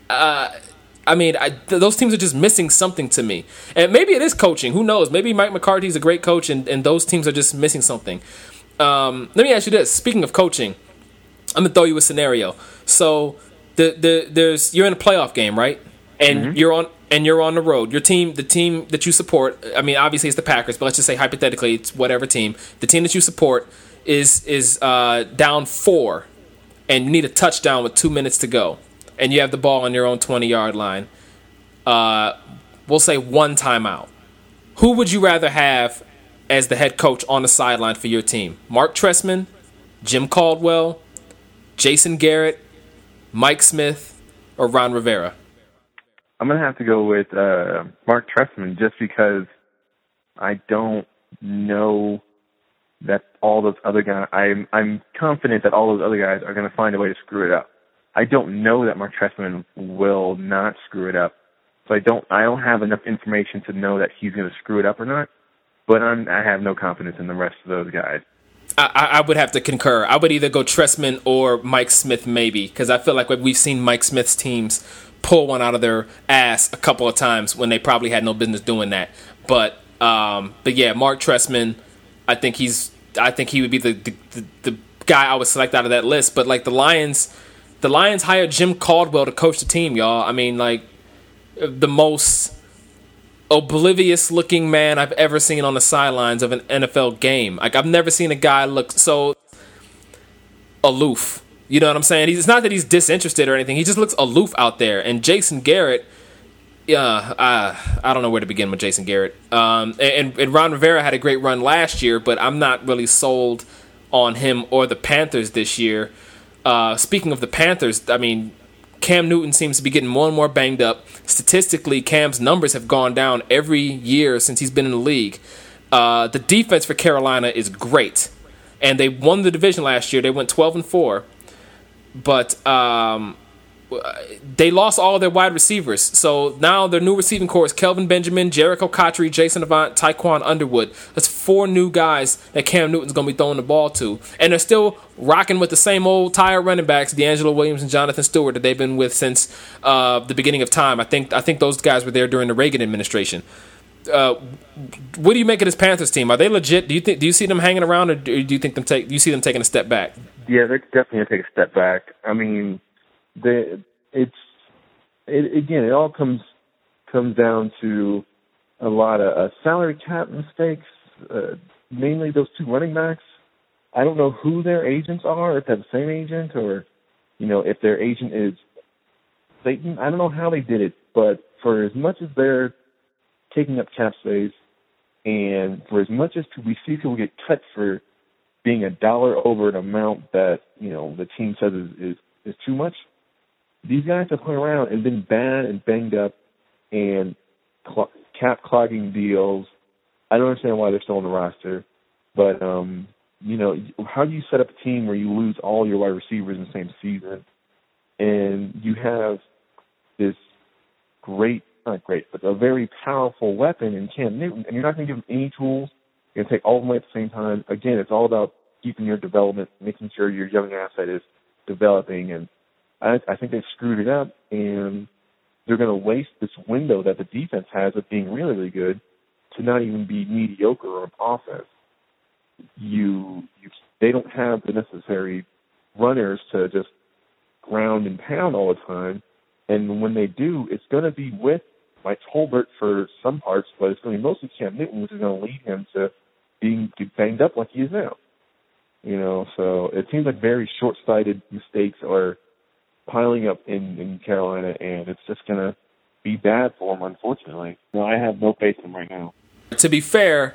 those teams are just missing something to me. And maybe it is coaching. Who knows? Maybe Mike McCarthy's a great coach, and those teams are just missing something. Let me ask you this. Speaking of coaching, I'm going to throw you a scenario. So you're in a playoff game, right? And you're on the road. Your team, the team that you support, I mean, obviously it's the Packers, but let's just say hypothetically it's whatever team. The team that you support is down 4, and you need a touchdown with 2 minutes to go, and you have the ball on your own 20-yard line. We'll say one timeout. Who would you rather have as the head coach on the sideline for your team? Mark Trestman, Jim Caldwell, Jason Garrett, Mike Smith, or Ron Rivera? I'm going to have to go with Mark Trestman just because I don't know that all those other guys, I'm confident that all those other guys are going to find a way to screw it up. I don't know that Mark Trestman will not screw it up. So I don't have enough information to know that he's going to screw it up or not. But I have no confidence in the rest of those guys. I would have to concur. I would either go Trestman or Mike Smith maybe, because I feel like we've seen Mike Smith's teams pull one out of their ass a couple of times when they probably had no business doing that. But yeah, Mark Trestman, I think he would be the guy I would select out of that list. But like the Lions hired Jim Caldwell to coach the team, y'all. I mean, like the most oblivious looking man I've ever seen on the sidelines of an NFL game. Like I've never seen a guy look so aloof. You know what I'm saying? It's not that he's disinterested or anything. He just looks aloof out there. And Jason Garrett, I don't know where to begin with Jason Garrett. And Ron Rivera had a great run last year, but I'm not really sold on him or the Panthers this year. Speaking of the Panthers, I mean, Cam Newton seems to be getting more and more banged up. Statistically, Cam's numbers have gone down every year since he's been in the league. The defense for Carolina is great, and they won the division last year. They went 12-4. But they lost all of their wide receivers. So now their new receiving core is Kelvin Benjamin, Jericho Cotchery, Jason Avant, Tyquan Underwood. That's 4 new guys that Cam Newton's going to be throwing the ball to. And they're still rocking with the same old tired running backs, D'Angelo Williams and Jonathan Stewart, that they've been with since the beginning of time. I think those guys were there during the Reagan administration. what do you make of this Panthers team? Are they legit? Do you see them hanging around, or do you think do you see them taking a step back? Yeah, they're definitely going to take a step back. I mean, it all comes down to a lot of salary cap mistakes, mainly those two running backs. I don't know who their agents are, if they're the same agent or, if their agent is Satan. I don't know how they did it, but for as much as they're taking up cap space and for as much as we see people get cut for being $1 over an amount that, the team says is too much, these guys have hung around and been bad and banged up and cap clogging deals. I don't understand why they're still on the roster, but, how do you set up a team where you lose all your wide receivers in the same season and you have this not great, but a very powerful weapon in Cam Newton, and you're not going to give him any tools. You're going to take all of them away at the same time. Again, it's all about keeping your development, making sure your young asset is developing, and I think they've screwed it up, and they're going to waste this window that the defense has of being really, really good to not even be mediocre on offense. They don't have the necessary runners to just ground and pound all the time, and when they do, it's going to be with Mike Tolbert for some parts, but it's going to be mostly Cam Newton, which is going to lead him to being banged up like he is now. So it seems like very short-sighted mistakes are piling up in Carolina, and it's just going to be bad for him, unfortunately. I have no faith in him right now. To be fair,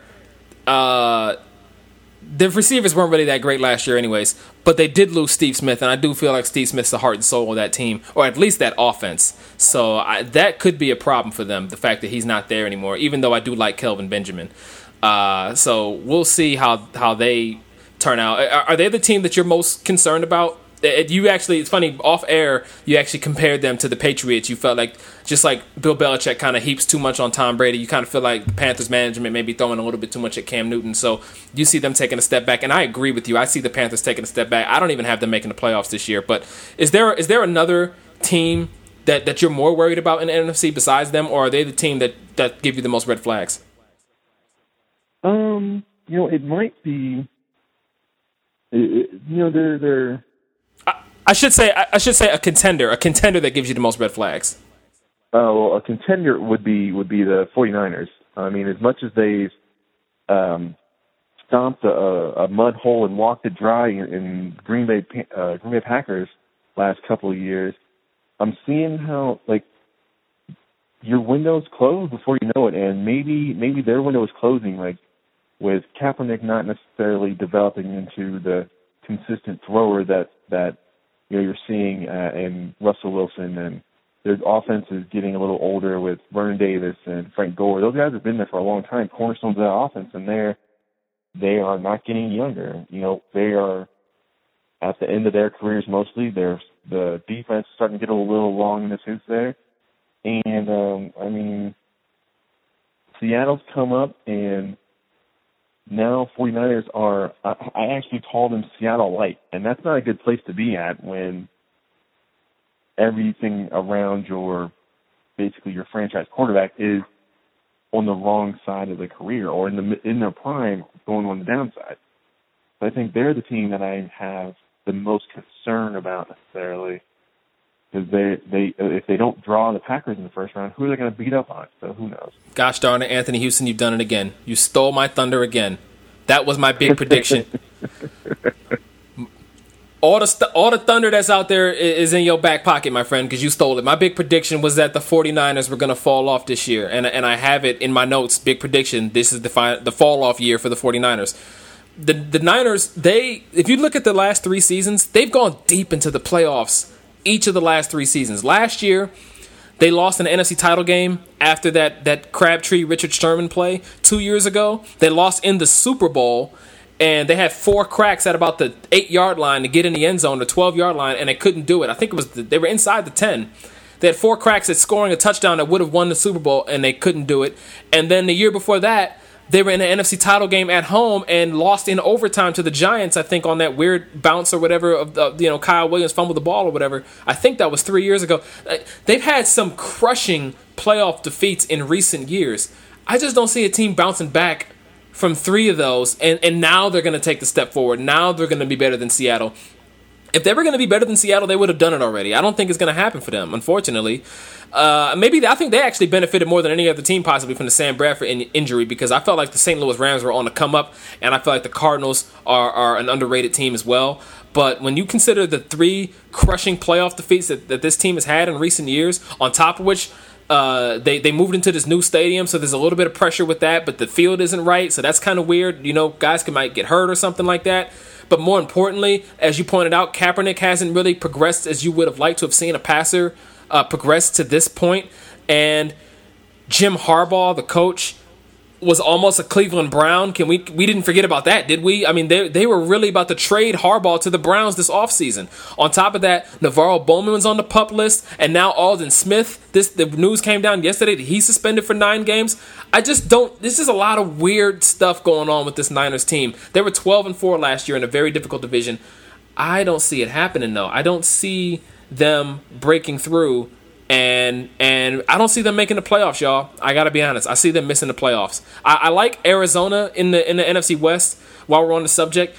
the receivers weren't really that great last year anyways, but they did lose Steve Smith, and I do feel like Steve Smith's the heart and soul of that team, or at least that offense. So that could be a problem for them, the fact that he's not there anymore, even though I do like Kelvin Benjamin. So we'll see how they turn out. Are they the team that you're most concerned about? You actually, it's funny, off air, you actually compared them to the Patriots. You felt like, just like Bill Belichick kind of heaps too much on Tom Brady, you kind of feel like the Panthers management may be throwing a little bit too much at Cam Newton. So you see them taking a step back, and I agree with you. I see the Panthers taking a step back. I don't even have them making the playoffs this year. But is there another team that you're more worried about in the NFC besides them, or are they the team that give you the most red flags? It might be, they're I should say a contender that gives you the most red flags. Well, a contender would be the 49ers. I mean, as much as they've stomped a mud hole and walked it dry in Green Bay Packers last couple of years, I'm seeing how your window's closed before you know it, and maybe their window is closing, with Kaepernick not necessarily developing into the consistent thrower that you're seeing in Russell Wilson, and their offense is getting a little older with Vernon Davis and Frank Gore. Those guys have been there for a long time, cornerstones of that offense, and they are not getting younger. They are at the end of their careers mostly. The defense is starting to get a little long in the tooth there. And, Seattle's come up, and now 49ers are, I actually call them Seattle Light, and that's not a good place to be at when everything around basically your franchise quarterback is on the wrong side of the career or in their prime going on the downside. So I think they're the team that I have the most concern about necessarily, because if they don't draw the Packers in the first round, who are they going to beat up on? So who knows? Gosh darn it, Anthony Houston, you've done it again. You stole my thunder again. That was my big prediction. All the thunder that's out there is in your back pocket, my friend, because you stole it. My big prediction was that the 49ers were going to fall off this year, and I have it in my notes. Big prediction: this is the fall off year for the 49ers. The Niners, if you look at the last 3 seasons, they've gone deep into the playoffs each of the last 3 seasons. Last year, they lost an NFC title game after that Crabtree Richard Sherman play. 2 years ago, they lost in the Super Bowl, and they had 4 cracks at about the 8-yard line to get in the end zone, the 12-yard line, and they couldn't do it. I think it was they were inside the 10. They had 4 cracks at scoring a touchdown that would have won the Super Bowl, and they couldn't do it. And then the year before that, they were in an NFC title game at home and lost in overtime to the Giants, I think, on that weird bounce or whatever of Kyle Williams fumbled the ball or whatever. I think that was 3 years ago. They've had some crushing playoff defeats in recent years. I just don't see a team bouncing back from 3 of those, and now they're going to take the step forward. Now they're going to be better than Seattle. If they were going to be better than Seattle, they would have done it already. I don't think it's going to happen for them, unfortunately. I think they actually benefited more than any other team possibly from the Sam Bradford injury, because I felt like the St. Louis Rams were on the come up, and I feel like the Cardinals are an underrated team as well. But when you consider the 3 crushing playoff defeats that this team has had in recent years, on top of which they moved into this new stadium, so there's a little bit of pressure with that, but the field isn't right, so that's kind of weird. Guys might get hurt or something like that. But more importantly, as you pointed out, Kaepernick hasn't really progressed as you would have liked to have seen a passer progress to this point. And Jim Harbaugh, the coach, was almost a Cleveland Brown. We didn't forget about that, did we? I mean, they were really about to trade Harbaugh to the Browns this offseason. On top of that, Navarro Bowman was on the PUP list, and now Aldon Smith. The news came down yesterday that he's suspended for 9 games. This is a lot of weird stuff going on with this Niners team. They were 12-4 last year in a very difficult division. I don't see it happening, though. I don't see them breaking through. And I don't see them making the playoffs, y'all. I gotta be honest. I see them missing the playoffs. I like Arizona in the NFC West. While we're on the subject,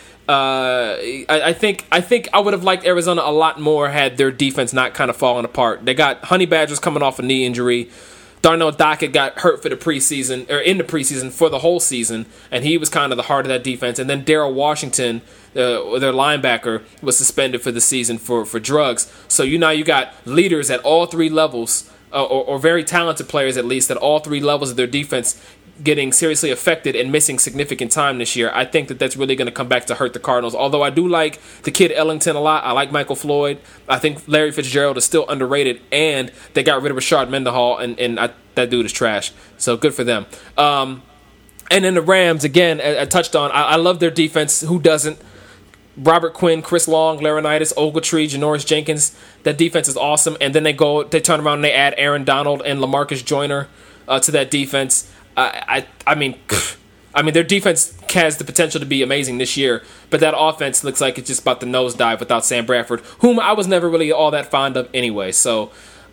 I think I would have liked Arizona a lot more had their defense not kind of fallen apart. They got Honey Badgers coming off a knee injury. Darnell Dockett got hurt for the preseason, or in the preseason for the whole season, and he was kind of the heart of that defense. And then Darrell Washington, their linebacker, was suspended for the season for drugs. So you got leaders at all 3 levels, or very talented players at least, at all 3 levels of their defense getting seriously affected and missing significant time this year. I think that's really going to come back to hurt the Cardinals. Although I do like the kid Ellington a lot. I like Michael Floyd. I think Larry Fitzgerald is still underrated, and they got rid of Rashard Mendenhall, and that dude is trash. So good for them. And then the Rams, again, I touched on. I love their defense. Who doesn't? Robert Quinn, Chris Long, Laurinaitis, Ogletree, Janoris Jenkins. That defense is awesome. And then they turn around and they add Aaron Donald and LaMarcus Joyner to that defense. I mean, their defense has the potential to be amazing this year, but that offense looks like it's just about to nosedive without Sam Bradford, whom I was never really all that fond of anyway. So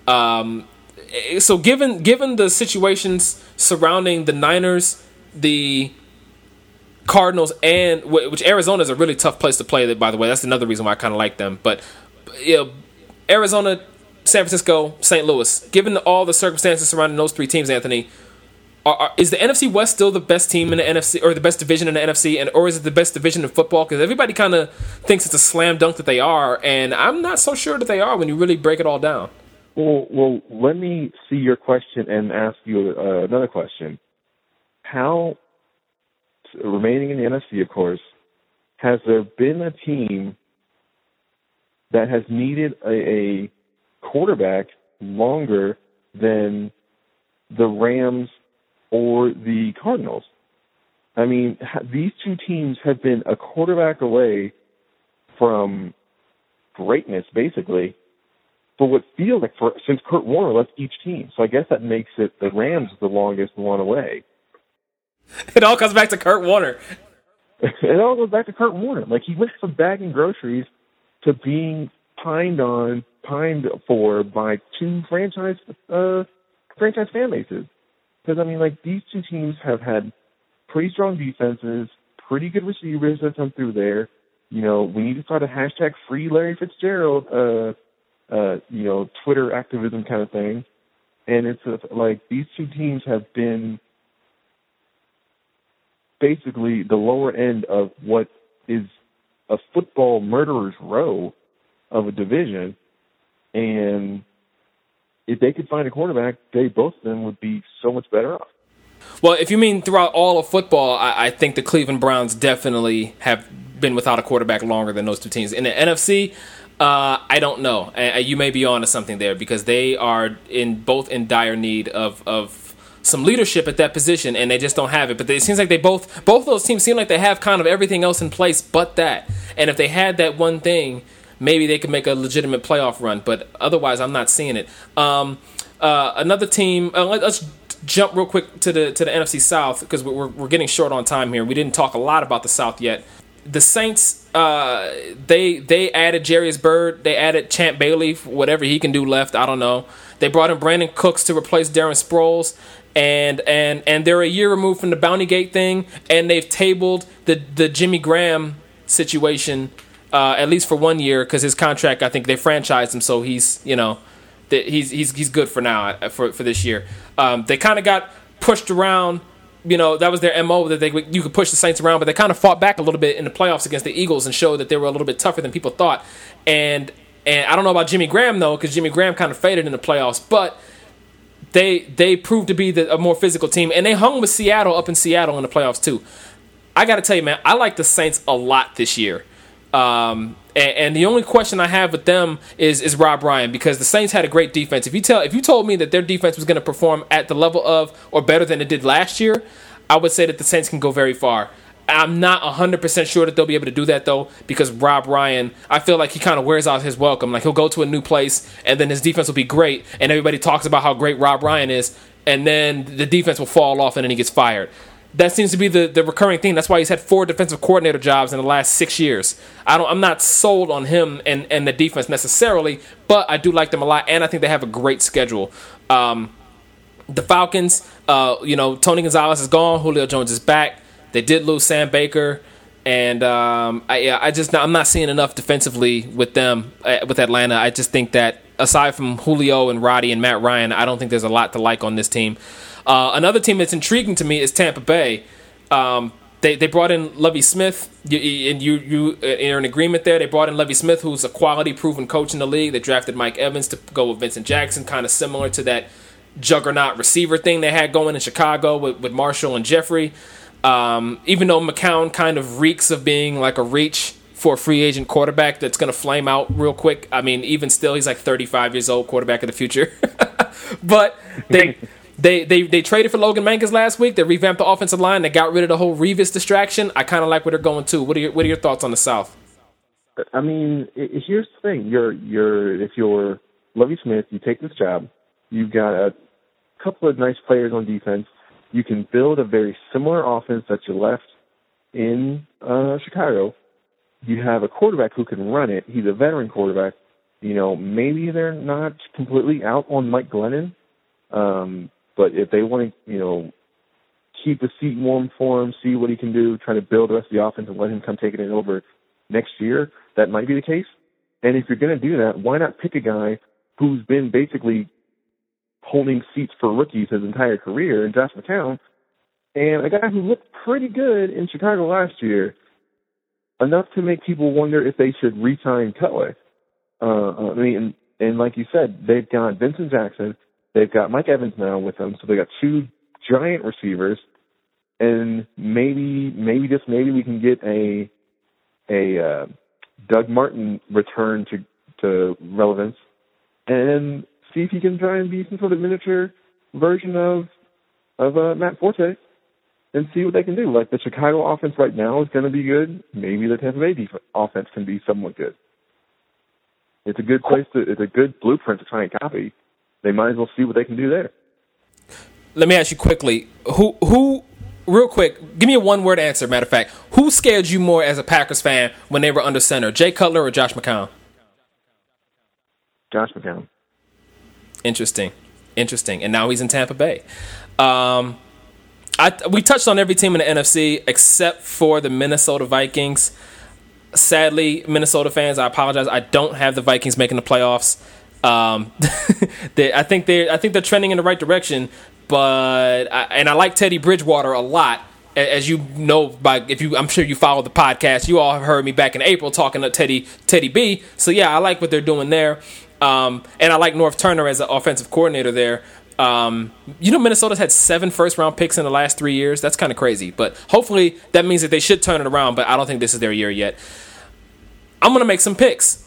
given the situations surrounding the Niners, the Cardinals, and which Arizona is a really tough place to play, by the way. That's another reason why I kind of like them. But Arizona, San Francisco, St. Louis, given all the circumstances surrounding those 3 teams, Anthony, is the NFC West still the best team in the NFC, or the best division in the NFC, or is it the best division in football? Because everybody kind of thinks it's a slam dunk that they are, and I'm not so sure that they are when you really break it all down. Well, let me see your question and ask you another question. How, remaining in the NFC, of course, has there been a team that has needed a quarterback longer than the Rams or the Cardinals? I mean, these 2 teams have been a quarterback away from greatness, basically, for what feels like since Kurt Warner left each team. So I guess that makes it the Rams the longest one away. It all comes back to Kurt Warner. It all goes back to Kurt Warner. Like, he went from bagging groceries to being pined for by 2 franchise fan bases. Because, I mean, like, these 2 teams have had pretty strong defenses, pretty good receivers that come through there. We need to start a hashtag free Larry Fitzgerald, Twitter activism kind of thing. And it's like these 2 teams have been basically the lower end of what is a football murderer's row of a division. And if they could find a quarterback, both of them would be so much better off. Well, if you mean throughout all of football, I think the Cleveland Browns definitely have been without a quarterback longer than those 2 teams. In the NFC, I don't know. You may be on to something there, because they are both in dire need of some leadership at that position, and they just don't have it. But it seems like both of those teams seem like they have kind of everything else in place but that. And if they had that one thing, maybe they could make a legitimate playoff run, but otherwise I'm not seeing it. Another team, let's jump real quick to the NFC South, because we're getting short on time here. We didn't talk a lot about the South yet. the Saints, they added Jarius Byrd. They added Champ Bailey, whatever he can do left. I don't know. They brought in Brandon Cooks to replace Darren Sproles. And they're a year removed from the Bounty Gate thing, and they've tabled the Jimmy Graham situation, at least for 1 year, because his contract, I think they franchised him, so he's good for now for this year. They kind of got pushed around. That was their MO, that you could push the Saints around, but they kind of fought back a little bit in the playoffs against the Eagles and showed that they were a little bit tougher than people thought. And I don't know about Jimmy Graham, though, because Jimmy Graham kind of faded in the playoffs, but they proved to be a more physical team, and they hung with Seattle up in Seattle in the playoffs, too. I got to tell you, man, I like the Saints a lot this year. And the only question I have with them is Rob Ryan, because the Saints had a great defense. If you told me that their defense was going to perform at the level of or better than it did last year, I would say that the Saints can go very far. I'm not 100% sure that they'll be able to do that, though, because Rob Ryan, I feel like he kind of wears out his welcome. Like, he'll go to a new place, and then his defense will be great, and everybody talks about how great Rob Ryan is, and then the defense will fall off, and then he gets fired. That seems to be the recurring thing. That's why he's had 4 defensive coordinator jobs in the last 6 years. I'm not sold on him and the defense necessarily, but I do like them a lot, and I think they have a great schedule. The Falcons, Tony Gonzalez is gone. Julio Jones is back. They did lose Sam Baker, and I'm not seeing enough defensively with them, with Atlanta. I just think that aside from Julio and Roddy and Matt Ryan, I don't think there's a lot to like on this team. Another team that's intriguing to me is Tampa Bay. They brought in Lovie Smith, and you're in agreement there. They brought in Lovie Smith, who's a quality, proven coach in the league. They drafted Mike Evans to go with Vincent Jackson, kind of similar to that juggernaut receiver thing they had going in Chicago with Marshall and Jeffrey. Even though McCown kind of reeks of being like a reach for a free agent quarterback that's going to flame out real quick. I mean, even still, he's like 35 years old, quarterback of the future. But they traded for Logan Mankins last week. They revamped the offensive line. They got rid of the whole Revis distraction. I kind of like where they're going too. What are your thoughts on the South? I mean, here's the thing. If you're Lovie Smith, you take this job. You've got a couple of nice players on defense. You can build a very similar offense that you left in Chicago. You have a quarterback who can run it. He's a veteran quarterback. Maybe they're not completely out on Mike Glennon, but if they want to, keep the seat warm for him, see what he can do, try to build the rest of the offense and let him come taking it over next year, that might be the case. And if you're going to do that, why not pick a guy who's been basically holding seats for rookies his entire career in Josh McCown, and a guy who looked pretty good in Chicago last year, enough to make people wonder if they should re-sign Cutler. And like you said, they've got Vincent Jackson, they've got Mike Evans now with them, so they got 2 giant receivers, and maybe we can get a Doug Martin return to relevance, and see if he can try and be some sort of miniature version of Matt Forte, and see what they can do. Like, the Chicago offense right now is going to be good. Maybe the Tampa Bay offense can be somewhat good. It's a good place it's a good blueprint to try and copy. They might as well see what they can do there. Let me ask you quickly, who real quick, give me a one-word answer, matter of fact. Who scared you more as a Packers fan when they were under center, Jay Cutler or Josh McCown? Josh McCown. Interesting. And now he's in Tampa Bay. We touched on every team in the NFC except for the Minnesota Vikings. Sadly, Minnesota fans, I apologize. I don't have the Vikings making the playoffs. I think they're trending in the right direction, but I like Teddy Bridgewater a lot. As you know, I'm sure you follow the podcast. You all have heard me back in April talking to Teddy B. So yeah, I like what they're doing there. And I like North Turner as an offensive coordinator there. Minnesota's had 7 first-round picks in the last 3 years. That's kind of crazy. But hopefully that means that they should turn it around, but I don't think this is their year yet. I'm going to make some picks.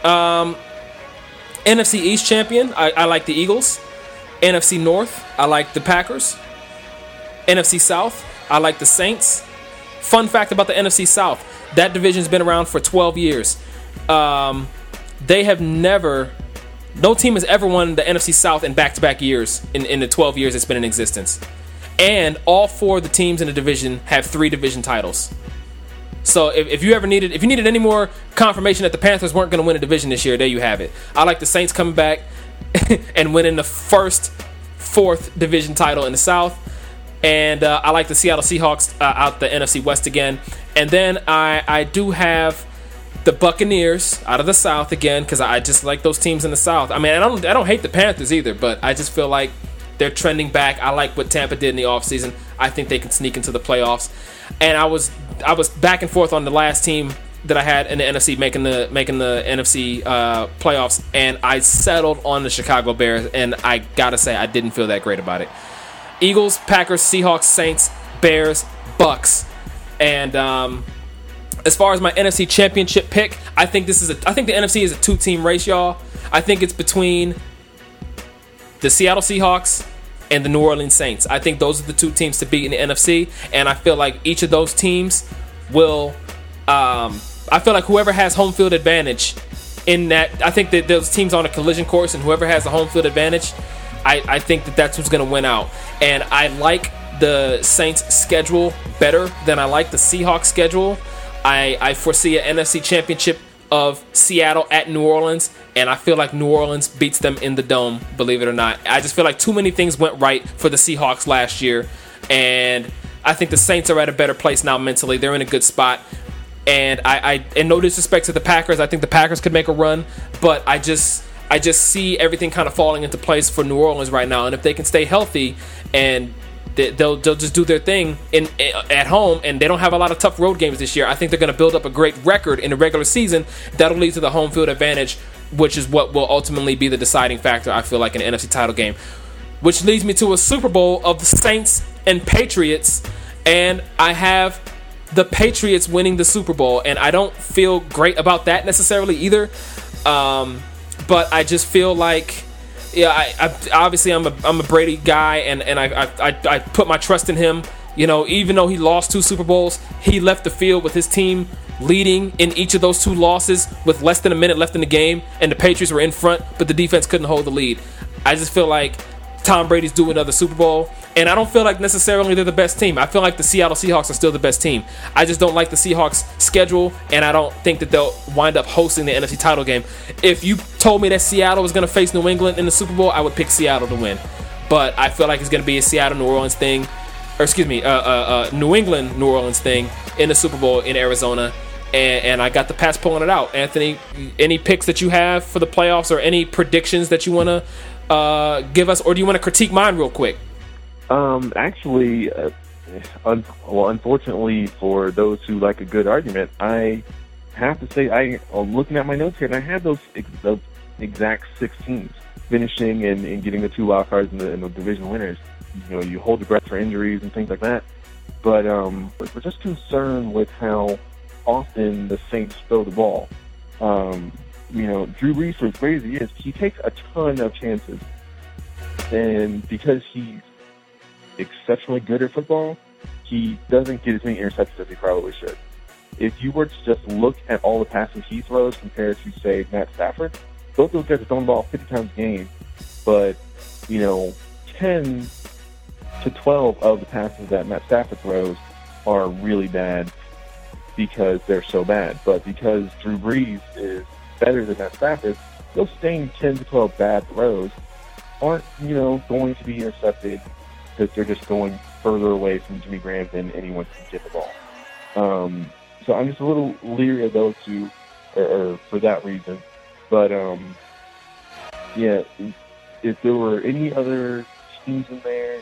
NFC East champion, I like the Eagles. NFC North, I like the Packers. NFC South, I like the Saints. Fun fact about the NFC South, that division's been around for 12 years. They have never... No team has ever won the NFC South in back-to-back years in the 12 years it's been in existence. And all 4 of the teams in the division have 3 division titles. So if you needed any more confirmation that the Panthers weren't going to win a division this year, there you have it. I like the Saints coming back and winning the fourth division title in the South. And I like the Seattle Seahawks out the NFC West again. And then I do have the Buccaneers out of the South again, because I just like those teams in the South. I mean, I don't hate the Panthers either, but I just feel like they're trending back. I like what Tampa did in the offseason. I think they can sneak into the playoffs. And I was back and forth on the last team that I had in the NFC making the NFC playoffs, and I settled on the Chicago Bears, and I gotta say I didn't feel that great about it. Eagles, Packers, Seahawks, Saints, Bears, Bucks. And as far as my NFC Championship pick, I think the NFC is a two-team race, y'all. I think it's between the Seattle Seahawks and the New Orleans Saints. I think those are the two teams to beat in the NFC, and I feel like each of those teams will. I feel like whoever has home field advantage in that, I think that those teams on a collision course, and whoever has the home field advantage, I think that's who's going to win out. And I like the Saints' schedule better than I like the Seahawks' schedule. I foresee an NFC Championship of Seattle at New Orleans, and I feel like New Orleans beats them in the Dome, believe it or not. I just feel like too many things went right for the Seahawks last year, and I think the Saints are at a better place now mentally. They're in a good spot. And and no disrespect to the Packers, I think the Packers could make a run, but I just see everything kind of falling into place for New Orleans right now. And if they can stay healthy and they'll just do their thing at home, and they don't have a lot of tough road games this year, I think they're going to build up a great record in the regular season. That'll lead to the home field advantage, which is what will ultimately be the deciding factor, I feel like, in an NFC title game. Which leads me to a Super Bowl of the Saints and Patriots, and I have the Patriots winning the Super Bowl, and I don't feel great about that necessarily either. But I just feel like, yeah, I obviously I'm a Brady guy, and I put my trust in him. You know, even though he lost 2 Super Bowls, he left the field with his team leading in each of those 2 losses with less than a minute left in the game, and the Patriots were in front, but the defense couldn't hold the lead. I just feel like Tom Brady's due another Super Bowl, and I don't feel like necessarily they're the best team. I feel like the Seattle Seahawks are still the best team. I just don't like the Seahawks' schedule, and I don't think that they'll wind up hosting the NFC title game. If you told me that Seattle was going to face New England in the Super Bowl, I would pick Seattle to win. But I feel like it's going to be a Seattle-New Orleans thing, or excuse me, New England-New Orleans thing in the Super Bowl in Arizona. And I got the Pats pulling it out. Anthony, any picks that you have for the playoffs, or any predictions that you want to give us, or do you want to critique mine real quick? Actually, unfortunately for those who like a good argument, I have to say I'm looking at my notes here, and I have those exact 6 teams finishing and getting the 2 wild cards and the division winners. You know, you hold your breath for injuries and things like that, but we're just concerned with how often the Saints throw the ball. You know, Drew Brees, for as great as he is, he takes a ton of chances, and because he's exceptionally good at football, he doesn't get as many interceptions as he probably should. If you were to just look at all the passes he throws compared to, say, Matt Stafford, both those guys are throwing the ball 50 times a game, but, you know, 10 to 12 of the passes that Matt Stafford throws are really bad because they're so bad. But because Drew Brees is better than Matt Stafford, those same 10 to 12 bad throws aren't, you know, going to be intercepted because they're just going further away from Jimmy Graham than anyone can get the ball. So I'm just a little leery of those two, or for that reason. But, yeah, if there were any other teams in there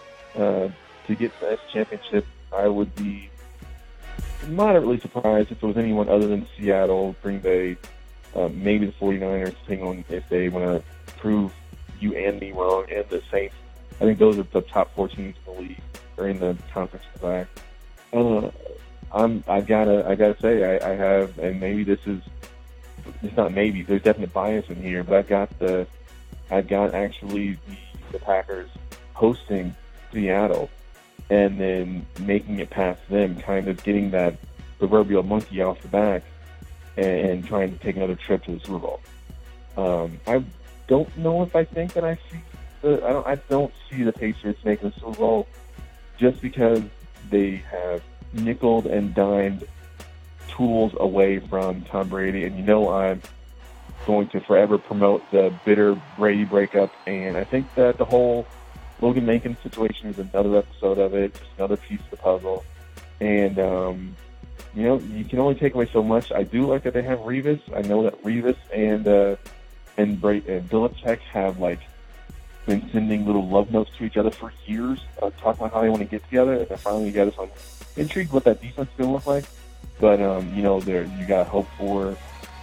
to get the championship, I would be moderately surprised if there was anyone other than Seattle, Green Bay, maybe the 49ers, depending on if they want to prove you and me wrong, and the Saints. I think those are the top 4 teams in the league, or in the conference. I gotta say, I have, and maybe it's not maybe, there's definite bias in here, but I got actually the Packers hosting Seattle, and then making it past them, kind of getting that proverbial monkey off the back, and trying to take another trip to the Super Bowl. I don't know if I think that I don't see the Patriots making the Super Bowl, just because they have nickeled and dimed tools away from Tom Brady. And I'm going to forever promote the bitter Brady breakup. And I think that the whole Logan Mankins situation is another episode of it, just another piece of the puzzle. And, you can only take away so much. I do like that they have Revis. I know that Revis and Belichick have, been sending little love notes to each other for years, talking about how they want to get together, and they're finally together. So I'm intrigued what that defense is going to look like. But you gotta hope for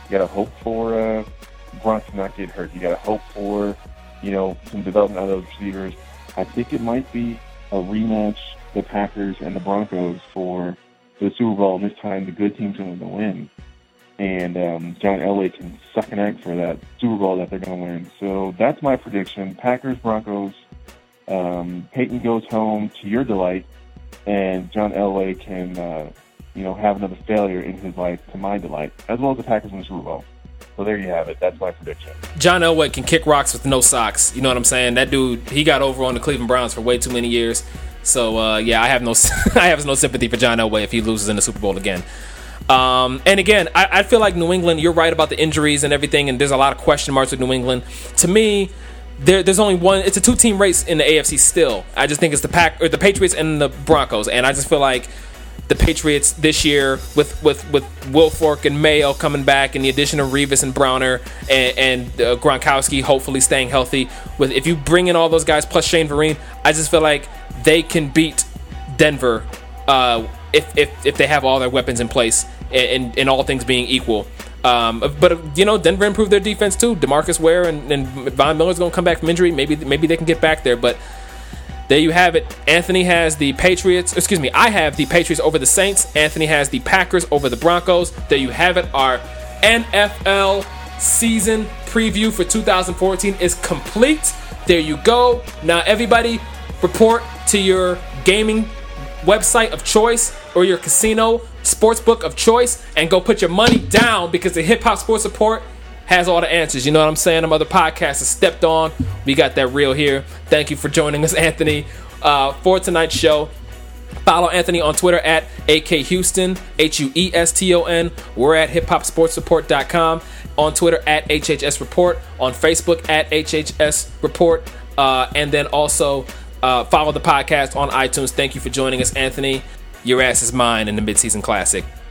Gronk to not get hurt. You gotta hope for some development out of those receivers. I think it might be a rematch, the Packers and the Broncos for the Super Bowl, and this time the good team's going to win. And John Elway can suck an egg for that Super Bowl that they're going to win. So that's my prediction. Packers, Broncos. Peyton goes home to your delight, and John Elway can, have another failure in his life to my delight, as well as the Packers in the Super Bowl. So there you have it. That's my prediction. John Elway can kick rocks with no socks. You know what I'm saying? That dude, he got over on the Cleveland Browns for way too many years. So I have no sympathy for John Elway if he loses in the Super Bowl again. And again, I feel like New England, you're right about the injuries and everything, and there's a lot of question marks with New England. To me, there's only one. It's a 2-team race in the AFC still. I just think it's the Patriots and the Broncos, and I just feel like the Patriots this year with Wilfork and Mayo coming back, and the addition of Revis and Browner and Gronkowski hopefully staying healthy. If you bring in all those guys plus Shane Vereen, I just feel like they can beat Denver if they have all their weapons in place and all things being equal. But Denver improved their defense too. DeMarcus Ware and Von Miller's going to come back from injury. Maybe they can get back there, but. There you have it. Anthony has the Patriots. I have the Patriots over the Saints. Anthony has the Packers over the Broncos. There you have it. Our NFL season preview for 2014 is complete. There you go. Now, everybody, report to your gaming website of choice or your casino sportsbook of choice and go put your money down, because the Hip Hop Sports Report has all the answers. You know what I'm saying? Them other podcasts have stepped on. We got that real here. Thank you for joining us, Anthony, for tonight's show. Follow Anthony on Twitter at AKHouston, HUESTON. We're at hiphopsportsreport.com. On Twitter at HHS Report. On Facebook at HHS Report. And then also follow the podcast on iTunes. Thank you for joining us, Anthony. Your ass is mine in the Midseason Classic.